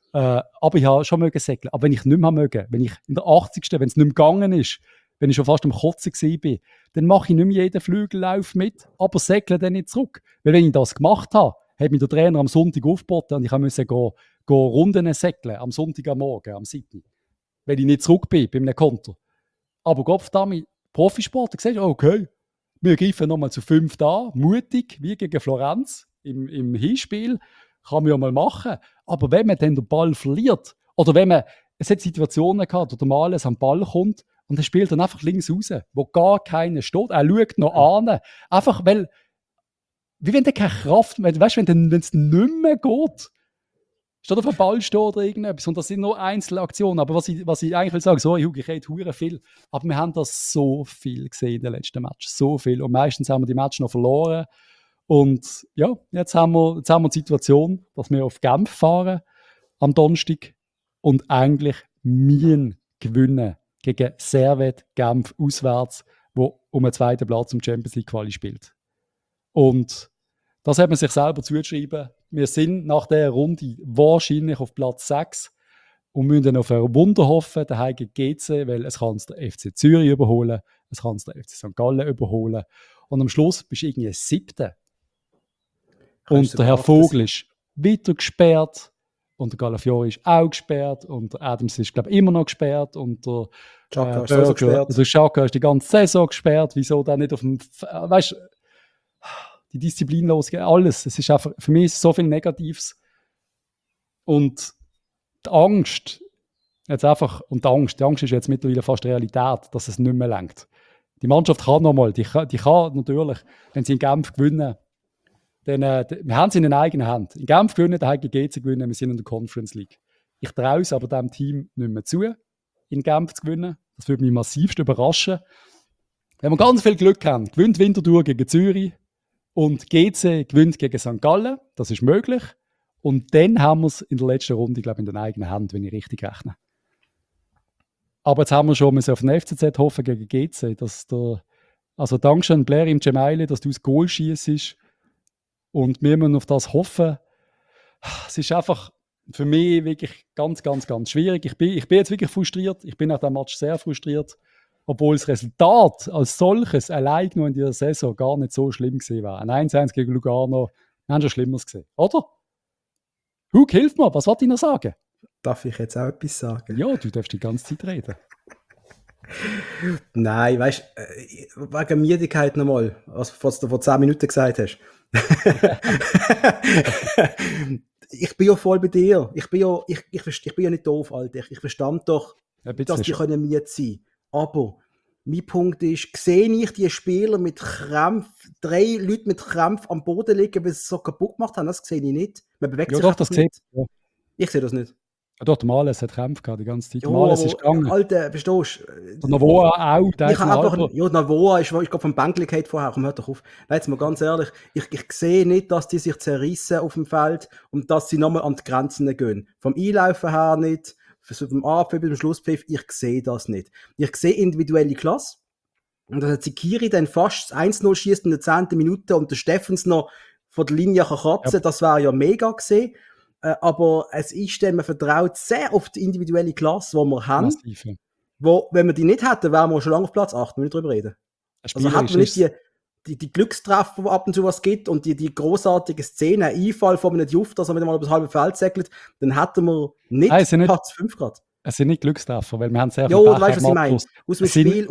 Aber ich habe schon mögen segeln. Aber wenn ich nicht mehr mögen, wenn ich in der 80. wenn es nicht mehr gegangen ist, wenn ich schon fast am Kotzen war, dann mache ich nicht mehr jeden Flügellauf mit, aber segle dann nicht zurück. Weil wenn ich das gemacht habe, hat mich der Trainer am Sonntag aufgeboten und ich musste gehen Runden segeln, am Sonntag am Morgen, am 7. Weil ich nicht zurück bin bei einem Konter. Aber Gott verdammt, Profisport, siehst du, okay, wir greifen nochmal zu 5 da, mutig, wie gegen Florenz im Hinspiel, kann man ja mal machen. Aber wenn man dann den Ball verliert, oder wenn man, es hat Situationen gehabt, wo der Males am Ball kommt und er spielt dann einfach links raus, wo gar keiner steht. Er schaut noch an. Einfach, weil, wie wenn der keine Kraft mehr, weißt du, wenn es nicht mehr geht, statt auf dem Ball steht oder irgendetwas. Und das sind nur Einzelaktionen. Aber was ich eigentlich will sagen, sorry, Hugo, ich rede hure viel. Aber wir haben das so viel gesehen in den letzten Match. So viel. Und meistens haben wir die Match noch verloren. Und ja, jetzt haben wir die Situation, dass wir auf Genf fahren am Donnerstag und eigentlich müssen gewinnen gegen Servette Genf auswärts, wo um einen 2. Platz im Champions League Quali spielt. Und das hat man sich selber zugeschrieben. Wir sind nach dieser Runde wahrscheinlich auf Platz 6 und müssen dann auf ein Wunder hoffen, daheim gegen GC, weil es kann der FC Zürich überholen, es kann der FC St. Gallen überholen. Und am Schluss bist du irgendwie 7. Und der Herr Vogel ist wieder gesperrt und der Galafiori ist auch gesperrt und der Adams ist, glaube ich, immer noch gesperrt und der Xhaka ist auch gesperrt. Also Xhaka ist die ganze Saison gesperrt. Wieso dann nicht auf dem... Weißt du, die Disziplin losgehen, alles. Es ist einfach, für mich ist so viel Negatives. Und die Angst, jetzt einfach, und die Angst ist jetzt mittlerweile fast Realität, dass es nicht mehr reicht. Die Mannschaft kann nochmal, die kann natürlich, wenn sie in Genf gewinnen, dann, wir haben es in den eigenen Händen. In Genf gewinnen, dann gegen GC gewinnen, wir sind in der Conference League. Ich traue es aber diesem Team nicht mehr zu, in Genf zu gewinnen. Das würde mich massivst überraschen. Wenn wir ganz viel Glück haben, gewinnt Winterthur gegen Zürich und GC gewinnt gegen St. Gallen, das ist möglich. Und dann haben wir es in der letzten Runde, glaube ich, in den eigenen Händen, wenn ich richtig rechne. Aber jetzt haben wir schon auf den FCZ hoffen gegen GC, dass also Dankeschön Blair im Gemaili, dass du das Goal schießt. Und wir müssen auf das hoffen. Es ist einfach für mich wirklich ganz, ganz, ganz schwierig. Ich bin jetzt wirklich frustriert. Ich bin nach dem Match sehr frustriert. Obwohl das Resultat als solches allein nur in dieser Saison gar nicht so schlimm gewesen war. Ein 1-1 gegen Lugano, wir haben schon Schlimmeres gesehen. Oder? Hug, hilf mir, was wollte ich noch sagen? Darf ich jetzt auch etwas sagen? Ja, du darfst die ganze Zeit reden. Nein, weißt du, wegen Müdigkeit nochmal, was du vor 10 Minuten gesagt hast. Ich bin ja voll bei dir. Ich bin ja nicht doof, Alter. Ich verstand doch, dass die können müde sein. Aber mein Punkt ist, sehe ich die Spieler mit Krämpf, 3 Leute mit Krämpf am Boden liegen, weil sie es so kaputt gemacht haben? Das sehe ich nicht. Man bewegt sich doch, das nicht. Ja. Ich sehe das nicht. Ja, doch, der Males hat Krämpfe gehabt die ganze Zeit. Ja, Males ist gegangen. Alter, verstehst du? Der Novoa auch. Ich habe einfach, ja, Novoa ist gerade vom Bänkli gefallen vorher. Komm, hört doch auf. Nein, jetzt mal ganz ehrlich, ich sehe nicht, dass die sich zerrissen auf dem Feld und dass sie nochmal an die Grenzen gehen. Vom Einlaufen her nicht, vom Anpfiff bis zum Schlusspfiff, ich sehe das nicht. Ich sehe individuelle Klasse. Und dass der Zikiri dann fast 1-0 schießt in der 10. Minute und der Steffens noch von der Linie kann kratzen, das wäre ja mega gewesen. Aber es ist dann, man vertraut sehr auf die individuelle Klasse, die wir haben. Massiv, ja. Wo, wenn wir die nicht hätten, wären wir schon lange auf Platz 8, wir nicht drüber reden. Also hätten wir nicht die Glückstreffer, wo ab und zu was gibt und die großartige Szene, ein Einfall von einem Juft, dass er wieder mal über das halbe Feld segelt, dann hätten wir nicht Platz 5 gerade. Es sind nicht Glückstreffer, weil wir haben sehr viel Pech. Ja, weißt du, was ich meine? Aus dem Spiel,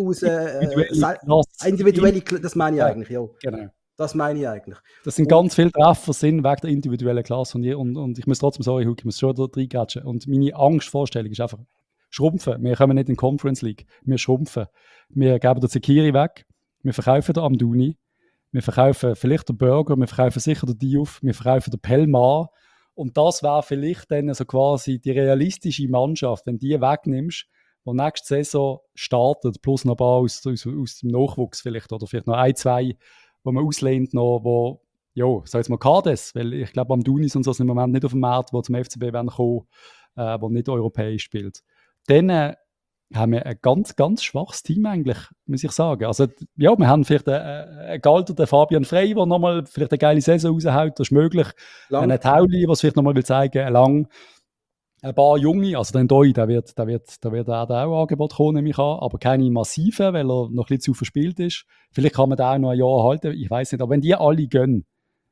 individuelle, das meine ich eigentlich, ja. Genau. Das meine ich eigentlich. Das sind ganz viele Treffer sind wegen der individuellen Klasse und ich muss trotzdem sagen, Huck, ich muss schon da reingrätschen. Und meine Angstvorstellung ist einfach, schrumpfen. Wir kommen nicht in die Conference League. Wir schrumpfen. Wir geben den Zikiri weg. Wir verkaufen den Amdouni. Wir verkaufen vielleicht den Burger. Wir verkaufen sicher den Diouf. Wir verkaufen den Pelmar. Und das wäre vielleicht dann so quasi die realistische Mannschaft, wenn du die wegnimmst, die nächste Saison startet, plus noch ein paar aus dem Nachwuchs vielleicht, oder vielleicht noch 1, 2, wo man auslehnt noch, wo, ja, sag jetzt mal Kades, weil ich glaube, Amdounis und so sind im Moment nicht auf dem Markt, die zum FCB werden kommen, wo nicht europäisch spielt. Dann haben wir ein ganz, ganz schwaches Team eigentlich, muss ich sagen. Also, ja, wir haben vielleicht einen gealterten Fabian Frey, der nochmal vielleicht eine geile Saison raushaut, das ist möglich. Einen Tauli, was vielleicht nochmal zeigen will, ein paar Junge, also den Doi, der wird auch Angebot kommen, nehme ich an, aber keine massiven, weil er noch ein bisschen zu verspielt ist. Vielleicht kann man da auch noch ein Jahr halten, ich weiß nicht. Aber wenn die alle gehen,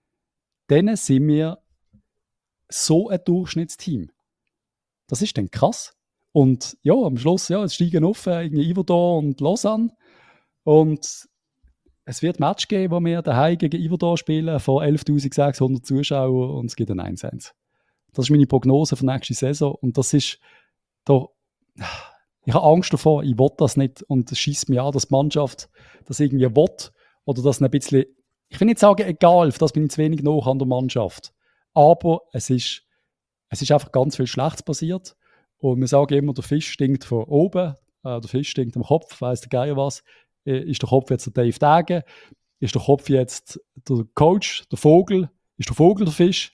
dann sind wir so ein Durchschnittsteam. Das ist dann krass. Und ja, am Schluss, ja, es steigen auf, irgendwie Yverdon und Lausanne. Und es wird ein Match geben, wo wir daheim gegen Yverdon spielen, vor 11.600 Zuschauern und es gibt ein 1-1. Das ist meine Prognose für nächste Saison. Und das ist, ich habe Angst davor, ich will das nicht. Und es schießt mir an, dass die Mannschaft das irgendwie will. Oder dass ein bisschen, ich will nicht sagen, egal, für das bin ich zu wenig nach an der Mannschaft. Aber es ist einfach ganz viel Schlechtes passiert. Und wir sagen immer, der Fisch stinkt von oben, der Fisch stinkt am Kopf, weiss der Geier was. Ist der Kopf jetzt der Dave Degen? Ist der Kopf jetzt der Coach, der Vogel? Ist der Vogel der Fisch?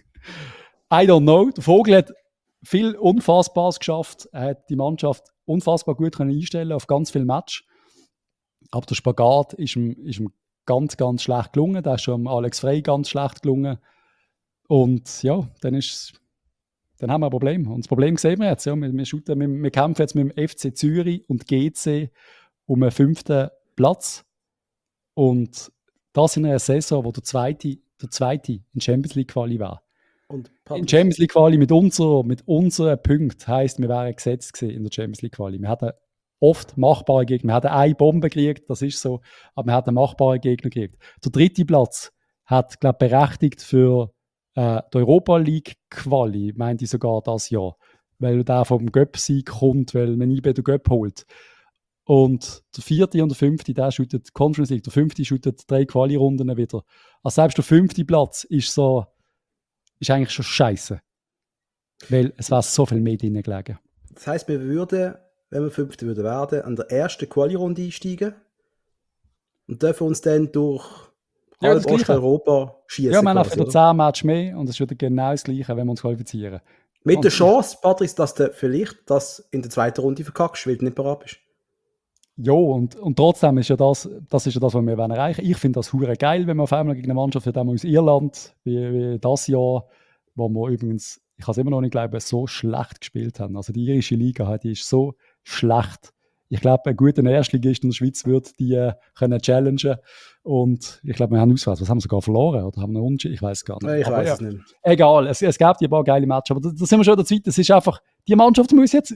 I don't know. Der Vogel hat viel Unfassbares geschafft. Er hat die Mannschaft unfassbar gut einstellen auf ganz viele Matches. Aber der Spagat ist ihm ganz, ganz schlecht gelungen. Der ist schon Alex Frey ganz schlecht gelungen. Und ja, dann haben wir ein Problem. Und das Problem sehen wir jetzt. Ja. Wir kämpfen jetzt mit dem FC Zürich und GC um einen 5. Platz. Und das in einer Saison, wo der zweite in Champions League Quali war. In Champions League Quali mit unseren Punkten heisst, wir wären gesetzt gewesen in der Champions League Quali. Wir hatten oft machbare Gegner. Wir hatten eine Bombe gekriegt, das ist so, aber wir hatten machbare Gegner gekriegt. Der 3. Platz hat, glaube ich, berechtigt für die Europa League Quali, meinte ich sogar das Jahr, weil der vom Göpp-Sieg kommt, weil man IB den Göpp holt. Und der 4. und der 5., der shootet Conference League, der 5. shootet 3 Quali-Runden wieder. Also selbst der 5. Platz ist eigentlich schon scheiße. Weil es war so viel mehr drin gelegen. Das heisst, wir würden, wenn wir 5. würden werden, an der ersten Quali-Runde einsteigen und dürfen uns dann durch Ja, halb das Gleiche. Osteuropa Ja, schießen wir haben einfach quasi, wieder oder? 10 Matches mehr und es ist wieder genau das Gleiche, wenn wir uns qualifizieren. Mit der Und Chance, Patrice, dass du vielleicht das in der zweiten Runde verkackst, weil du nicht bereit bist. ja, und trotzdem ist ja das ist ja das, was wir erreichen wollen. Ich finde das hure geil, wenn wir auf einmal gegen eine Mannschaft wie aus Irland, wie das Jahr, wo wir übrigens, ich kann es immer noch nicht glauben, so schlecht gespielt haben. Also die irische Liga, die ist so schlecht. Ich glaube, ein guter Erstligist in der Schweiz würde die können challengen. Und ich glaube, wir haben auswärts, was haben wir sogar verloren? Oder haben wir Unentschieden? Ich weiß es gar nicht. Ich Aber weiß ja, es nicht. egal, es gab die paar geile Matches. Aber da sind wir schon der Zeit. Das ist einfach, die Mannschaft muss jetzt,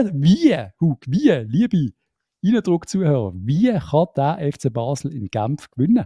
Hug, liebe Eindruck-Zuhörer, wie kann der FC Basel in Genf gewinnen?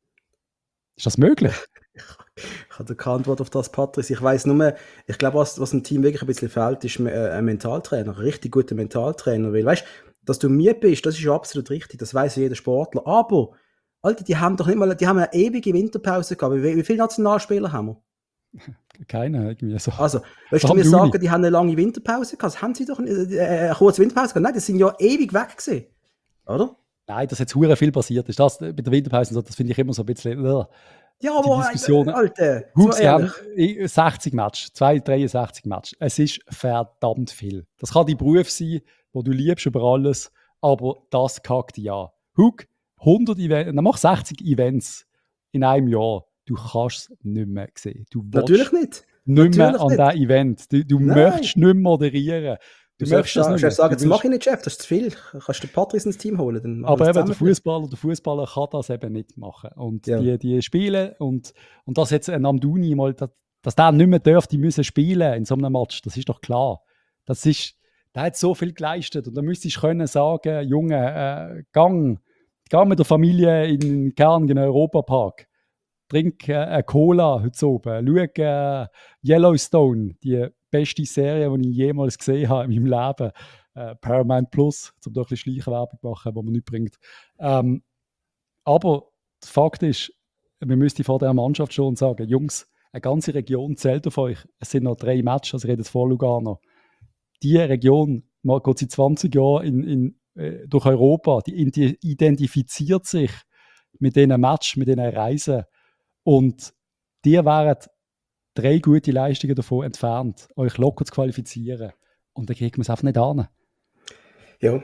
Ist das möglich? Ich habe keine Antwort auf das, Patrice. Ich weiß nur, ich glaube, was dem Team wirklich ein bisschen fehlt, ist ein Mentaltrainer, ein richtig guter Mentaltrainer. Weil, weißt, dass du müde bist, das ist ja absolut richtig, das weiß jeder Sportler. Aber, Alter, die haben doch nicht mal, die haben eine ewige Winterpause gehabt. Wie viele Nationalspieler haben wir? Keine, irgendwie so. Also, willst du mir sagen, die haben eine lange Winterpause gehabt? Das haben sie doch eine kurze Winterpause gehabt? Nein, die sind ja ewig weg gewesen. Oder? Nein, dass jetzt hure viel passiert ist. Das bei der Winterpause, so, das finde ich immer so ein bisschen. Ja, Die aber, Diskussionen. Alter, Hug, sie ehrlich. haben 60 Matches, 63 Matches. Es ist verdammt viel. Das kann dein Beruf sein, wo du liebst über alles, aber das kackt dich an. Hug, 100 Events, dann mach 60 Events in einem Jahr. Du kannst es nicht mehr sehen. Du Natürlich nicht. nicht mehr Natürlich an nicht. diesem Event. Du Nein. möchtest nicht moderieren. Du möchtest das nicht mehr. Sagen, jetzt Du willst- mach ich nicht, Chef, das ist zu viel. Kannst du den Patrice ins Team holen? Dann machen wir Aber das eben, zusammen. der Fußballer kann das eben nicht machen. Und Ja. die spielen und dass jetzt ein Amdouni mal, dass der nicht mehr darf, die müssen spielen in so einem Match, das ist doch klar. Der hat so viel geleistet und da müsstest du können sagen, Junge, gang mit der Familie in den Kern in den Europapark. Trink eine Cola heute oben. Schau Yellowstone, die beste Serie, die ich jemals gesehen habe in meinem Leben. Paramount Plus, um da ein bisschen Schleichwerbung zu machen, die man nicht bringt. Aber der Fakt ist, wir müssten vor der Mannschaft schon sagen, Jungs, eine ganze Region zählt auf euch. Es sind noch 3 Matches, also ich rede jetzt vor Lugano. Die Region geht seit 20 Jahren durch Europa, die identifiziert sich mit diesen Matches, mit diesen Reisen. Und die wären 3 gute Leistungen davon entfernt, euch locker zu qualifizieren. Und dann kriegt man es einfach nicht an. Ja.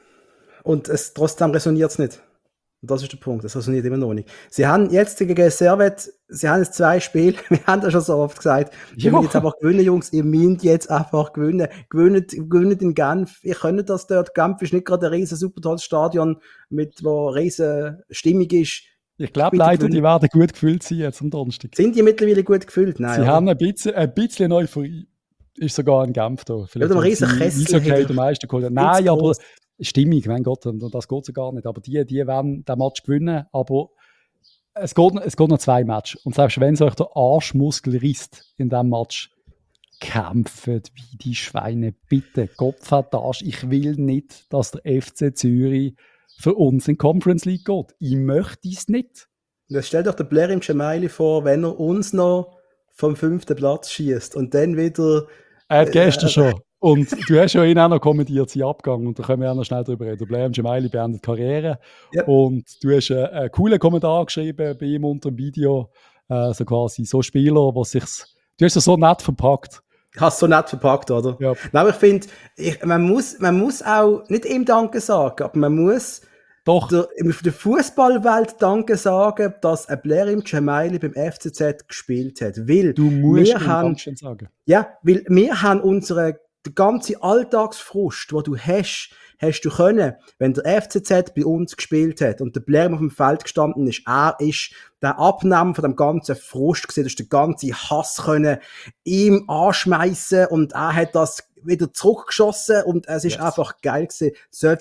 Und trotzdem resoniert es nicht. Und das ist der Punkt, das resoniert immer noch nicht. Sie haben jetzt gegen Servet, sie haben jetzt 2 Spiele, wir haben das schon so oft gesagt, ihr müsst jetzt einfach gewinnen, Jungs, ihr müsst jetzt einfach gewinnen. Gewinnt in Genf, ihr könnt das dort. Genf ist nicht gerade ein riesen super tolles Stadion, wo riesen Stimmung ist. Ich glaube leider, die werden gut gefüllt sein jetzt am Donnerstag. Sind die mittlerweile gut gefüllt? Nein, Sie oder? haben ein bisschen Euphorie. Ist sogar in Genf da. Vielleicht ja, riesen Kessel. Okay, der Meister geholt. Nein, aber Stimmung, mein Gott, das geht so gar nicht. Aber die werden den Match gewinnen. Aber es geht noch 2 Matches. Und selbst wenn es euch der Arschmuskel risst in diesem Match, kämpft wie die Schweine. Bitte, Kopfvertasch. Ich will nicht, dass der FC Zürich für uns in Conference League geht. Ich möchte es nicht. Das stellt doch der Blair im Gemaili vor, wenn er uns noch vom 5. Platz schießt und dann wieder. Er hat gestern schon. Und du hast ja ihn auch noch kommentiert, sein Abgang. Und da können wir auch noch schnell drüber reden. Blair Gemaili beendet Karriere. Ja. Und du hast einen coolen Kommentar geschrieben bei ihm unter dem Video. So quasi so Spieler, die sich. Du hast es so nett verpackt. Hast so nett verpackt, oder? Ja. Nein, ich finde, man muss auch nicht ihm Danke sagen, aber man muss doch der Fußballwelt Danke sagen, dass ein Blair im Gemaili beim FCZ gespielt hat. Weil du musst ihm Dankeschön sagen. Ja, weil wir haben den ganzen Alltagsfrust, den du hast du können, wenn der FCZ bei uns gespielt hat und der Blair auf dem Feld gestanden ist. Er ist der Abnehmer von dem ganzen Frust gesehen, du hast den ganzen Hass können ihm anschmeißen und er hat das wieder zurückgeschossen und es ist einfach geil gewesen.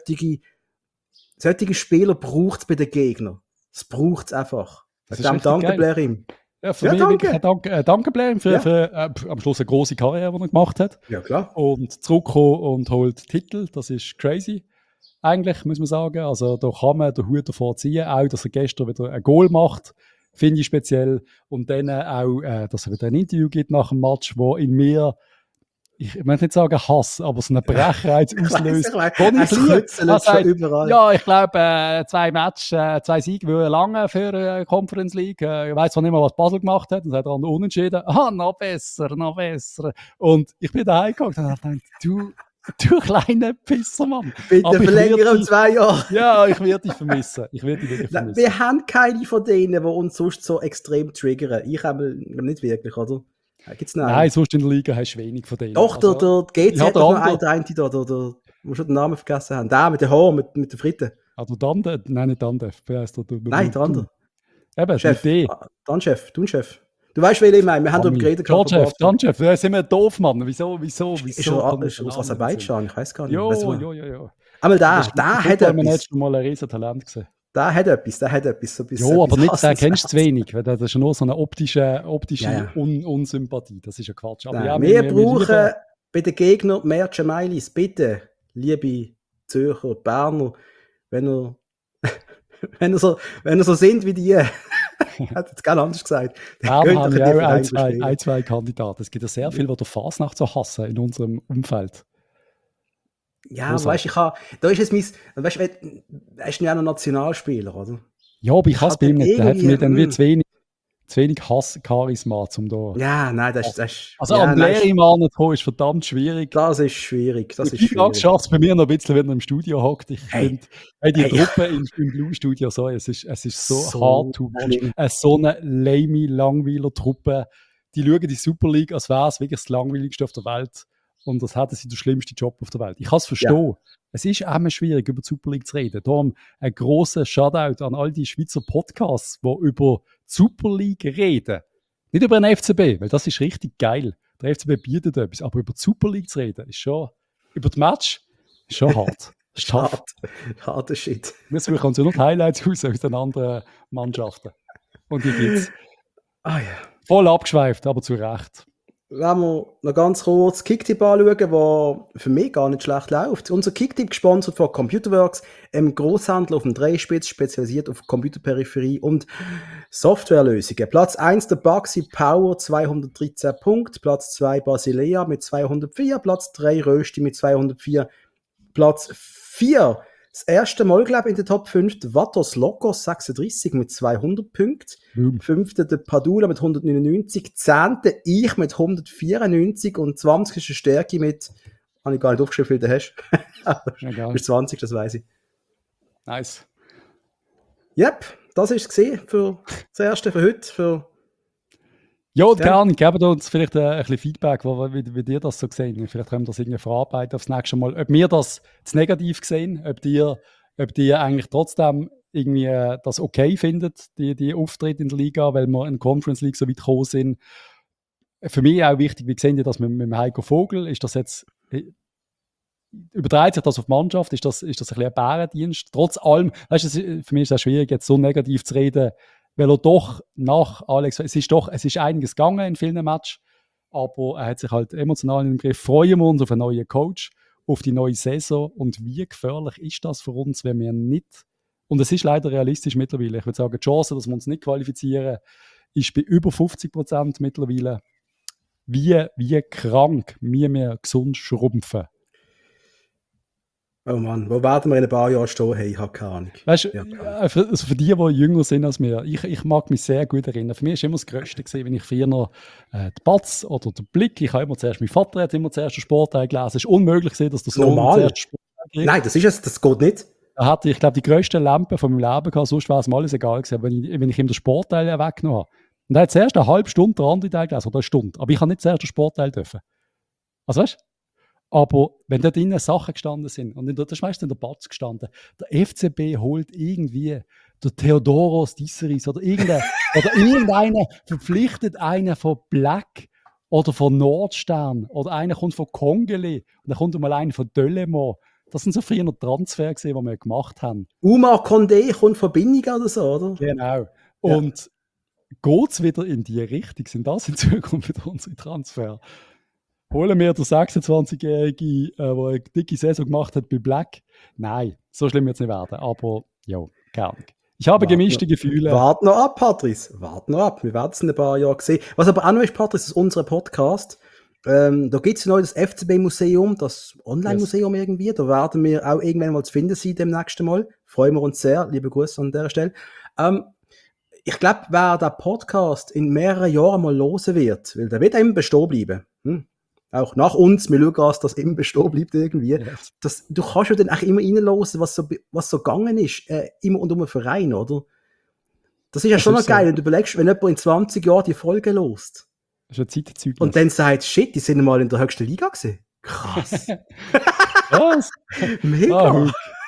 Solche Spieler braucht es bei den Gegnern. Das braucht es einfach. Danke, Blair ihm. Ja, für mich wirklich danke Blair für am Schluss eine grosse Karriere, die er gemacht hat. Ja, klar. Und zurückkommen und holt Titel, das ist crazy. Eigentlich, muss man sagen. Also da kann man den Hut davor ziehen. Auch, dass er gestern wieder ein Goal macht, finde ich speziell. Und dann auch, dass er wieder ein Interview gibt nach dem Match, wo in mir ich möchte nicht sagen Hass, aber so einen Brechreiz auslöst. Es kritzelt schon überall. Ja, ich glaube, 2 Matches, 2 Siege würden lange für Conference League. Ich weiß zwar nicht mehr, was Basel gemacht hat, und hat dann unentschieden. Noch besser, noch besser. Und ich bin da heimgegangen und habe gedacht, du kleiner Pisser, Mann. Bitte verlängere um 2 Jahre. Ja, ich werde dich vermissen. Ich werde dich wirklich vermissen. Wir haben keine von denen, die uns sonst so extrem triggern. Ich habe nicht wirklich, oder? Gibt's Nein, sonst in der Liga hast du wenig von denen. Doch, also, der GC hat noch einen da, der muss schon den Namen vergessen haben. Der mit den Haaren, mit der Fritten. Also Dande? Nein, nicht Dande. Nein, der andere. Eben, Chef. mit D. Dann Chef, du Chef. Du weißt, wen ich meine, wir haben darüber geredet. Dann Chef, da sind wir doof, Mann. Wieso? Ist er aus Aserbaidschan? Ich weiß gar nicht. Jo. Aber der hat etwas. Ich habe mal ein riesen Talent gesehen. Der hat etwas. So jo, aber nicht, den kennst du zu wenig. Das ist nur so eine optische Unsympathie. Das ist ja Quatsch. Aber ja, wir brauchen bei den Gegnern mehr Gemeilis. Bitte, liebe Zürcher, Berner, wenn ihr so sind wie die, hat jetzt gar anders gesagt. Bern haben ja auch zwei Kandidaten. Es gibt ja sehr viele, die der Fasnacht so hassen in unserem Umfeld. Ja, weißt du, da ist es er ist ja ein Nationalspieler, oder? Ja, aber ich hasse bei ihm nicht. Der hat mir dann wie zu wenig Hass-Charisma zum da. Ja, nein, das ist... Also an Lehrimann zu kommen, ist verdammt schwierig. Das ist schwierig. Ich schaffe es bei mir noch ein bisschen, wenn er im Studio hockt. Ich finde, die Truppe im Blue-Studio, es ist so hart to watch. So eine lame, langweilige Truppe. Die schauen die Super League, als wäre es wirklich das langweiligste auf der Welt. Und das hätten sie den schlimmsten Job auf der Welt. Ich kann es verstehen. Ja. Es ist immer schwierig, über die Super League zu reden. Darum ein grosser Shoutout an all die Schweizer Podcasts, die über die Super League reden. Nicht über den FCB, weil das ist richtig geil. Der FCB bietet etwas. Aber über die Super League zu reden, ist schon, über das Match, ist schon hart. Ist harter Shit. Wir suchen uns ja noch die Highlights aus den anderen Mannschaften. Und die gibt's. Voll abgeschweift, aber zu Recht. Wenn wir noch ganz kurz Kicktipp anschauen, der für mich gar nicht schlecht läuft. Unser Kicktipp gesponsert von Computerworks, einem Grosshandel auf dem Dreispitz, spezialisiert auf Computerperipherie und Softwarelösungen. Platz 1 der Baxi Power, 213 Punkte. Platz 2 Basilea mit 204. Platz 3 Rösti mit 204. Platz 4, das erste Mal, glaube ich, in der Top 5, der Vatos Locos 36 mit 200 Punkten. 5. der Padula mit 199. 10. ich mit 194. Und 20. Stärke mit, habe ich gar nicht aufgeschrieben, wie viel du hast. Du bist 20, das weiß ich. Nice. Yep, das war es für das erste für heute. Ja, gerne. Gebt uns vielleicht ein bisschen Feedback, wie ihr das so sehen. Vielleicht können wir das irgendwie verarbeiten aufs nächste Mal. Ob wir das zu negativ sehen, ob ihr eigentlich trotzdem irgendwie das okay findet, die Auftritte in der Liga, weil wir in der Conference League so weit gekommen sind. Für mich auch wichtig, wie sehen ihr das mit dem Heiko Vogel? Ist das jetzt, überträgt sich das auf die Mannschaft? Ist das ein bisschen ein Bärendienst? Trotz allem, weißt du, für mich ist es auch schwierig, jetzt so negativ zu reden, weil er doch nach Alex, es ist einiges gegangen in vielen Matches, aber er hat sich halt emotional in den Griff. Freuen wir uns auf einen neuen Coach, auf die neue Saison und wie gefährlich ist das für uns, wenn wir nicht, und es ist leider realistisch mittlerweile, ich würde sagen, die Chance, dass wir uns nicht qualifizieren, ist bei über 50% mittlerweile. Wie krank wir gesund schrumpfen. Oh Mann, wo werden wir in ein paar Jahren stehen? Hey, ich habe keine Ahnung. Weißt du, für die jünger sind als wir, ich mag mich sehr gut erinnern. Für mich war immer das Größte, wenn ich früher noch den Batz oder den Blick, ich habe immer zuerst, mein Vater hat immer zuerst den Sportteil gelesen. Es ist unmöglich, dass der Sohn zuerst den Sportteil geht. Nein, das geht nicht. Da hatte ich, glaube die grösste Lampe von meinem Leben gehabt, sonst war es mir alles egal gewesen, wenn ich ihm den Sportteil weggenommen habe. Und er hat zuerst eine halbe Stunde den anderen Teil gelesen, oder eine Stunde. Aber ich habe nicht zuerst den Sportteil dürfen. Also weißt du? Aber wenn da drinnen Sachen gestanden sind, und da ist meistens in der Batz gestanden, der FCB holt irgendwie der Theodoros Disseris oder irgendeiner verpflichtet einen von Black oder von Nordstern oder einer kommt von Kongele und dann kommt mal einer von Delemont. Das sind so früher Transfer gewesen, die wir gemacht haben. Umar Condé kommt von Binniger oder so, oder? Genau. Und geht es wieder in die Richtung? Sind das in Zukunft wieder unsere Transfer? Holen wir den 26-Jährigen, der eine dicke Saison gemacht hat bei Black? Nein, so schlimm wird es nicht werden. Aber ja, gerne. Ich habe gemischte Gefühle. Wart noch ab, Patrice. Wart noch ab. Wir werden es in ein paar Jahren sehen. Was aber auch noch ist, Patrice, ist unser Podcast. Da gibt es neu das FCB-Museum, das Online-Museum irgendwie. Da werden wir auch irgendwann mal zu finden sein, demnächst Mal. Freuen wir uns sehr. Liebe Grüße an dieser Stelle. Ich glaube, wer den Podcast in mehreren Jahren mal hören wird, weil der wird immer bestehen bleiben. Auch nach uns, wir schauen, dass das immer bestehen bleibt irgendwie. Yes. Du kannst ja dann auch immer reinhören, was so gegangen ist, immer und um einen Verein, oder? Das ist ja schon noch geil, wenn du überlegst, wenn jemand in 20 Jahren die Folge hört. Das ist ein Zeitzeugnis. Und dann sagt, shit, die sind mal in der höchsten Liga gewesen. Krass. Was? Mega.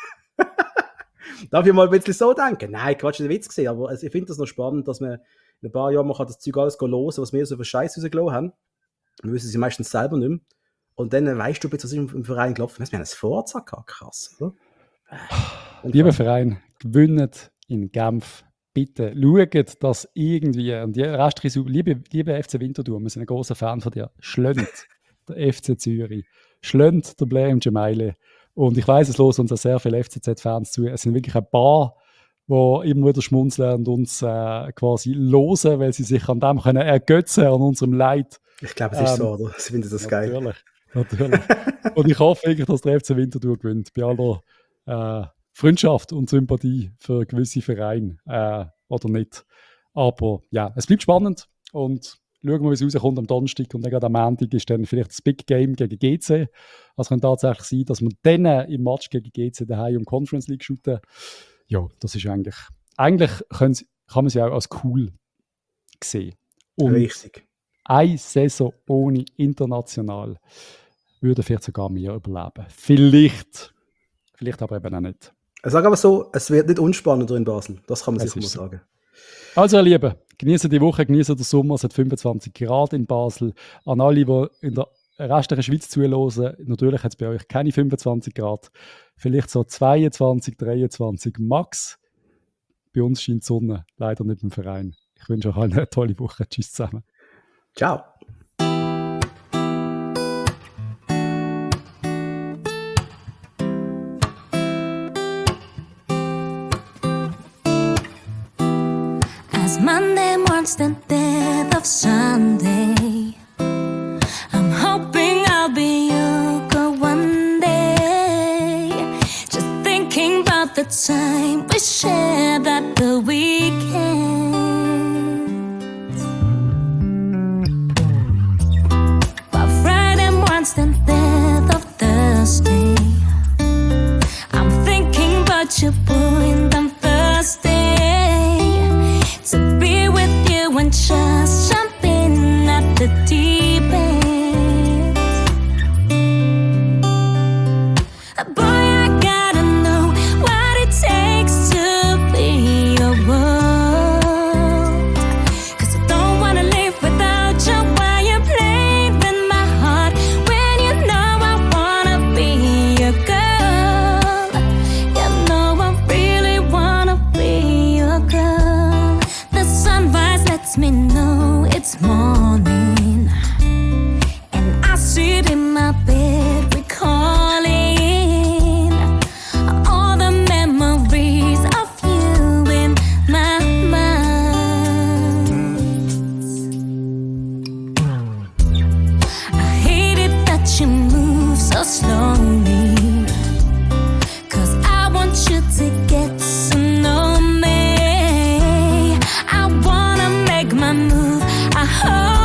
Darf ich mal ein bisschen so denken? Nein, Quatsch, der Witz gesehen, aber ich finde das noch spannend, dass man in ein paar Jahren man kann das Zeug alles hören, was wir so für Scheiß rausgelassen haben. Wir wissen sie meistens selber nicht mehr. Und dann weißt du, was im Verein gelaufen ist. Wir haben ein Vorzug gehabt, krass, oder? Lieber Verein, gewinnt in Genf. Bitte schaut, dass irgendwie, und die restliche liebe FC Winterthur, wir sind ein großer Fan von dir, schlönt der FC Zürich, schlönt der Blair im Gemeile. Und ich weiss, es hören uns auch sehr viele FCZ-Fans zu. Es sind wirklich ein paar, die immer wieder schmunzeln und uns quasi hören, weil sie sich an dem können ergötzen, an unserem Leid. Ich glaube, es ist so, oder? Sie finden das geil. Natürlich. Und ich hoffe wirklich, dass der FC Winterthur gewinnt, bei aller Freundschaft und Sympathie für gewisse Vereine oder nicht. Aber ja, es bleibt spannend und schauen wir, wie es rauskommt am Donnerstag und dann gerade am Montag ist dann vielleicht das Big Game gegen GC. Also kann tatsächlich sein, dass wir dann im Match gegen GC daheim um Conference League shooten. Ja, das ist eigentlich kann man sie auch als cool sehen. Und richtig. Eine Saison ohne international würde vielleicht sogar mehr überleben. Vielleicht aber eben auch nicht. Ich sage aber so, es wird nicht unspannender in Basel. Das kann man sicher mal sagen. Also, ihr Lieben, genießen die Woche, genießen den Sommer. Es hat 25 Grad in Basel. An alle, die in der restlichen Schweiz zuhören, natürlich hat es bei euch keine 25 Grad. Vielleicht so 22, 23 max. Bei uns scheint die Sonne, leider nicht im Verein. Ich wünsche euch eine tolle Woche. Tschüss zusammen. Ciao. Monday marks the death of Sunday. I'm hoping I'll be your girl one day. Just thinking about the time we shared at the weekend. But Friday marks the death of Thursday. I'm thinking about your boy on Thursday. To be with you and just jump in at the deep end. Boy, I gotta know what it takes to be your world. 'Cause I don't wanna live without you while you're playing with my heart. When you know I wanna be your girl. You know I really wanna be your girl. Sunrise lets me know it's morning, and I sit in my bed recalling all the memories of you in my mind. I hate it that you move so slowly, 'cause I want you to get to know me. I wanna make my move. I hope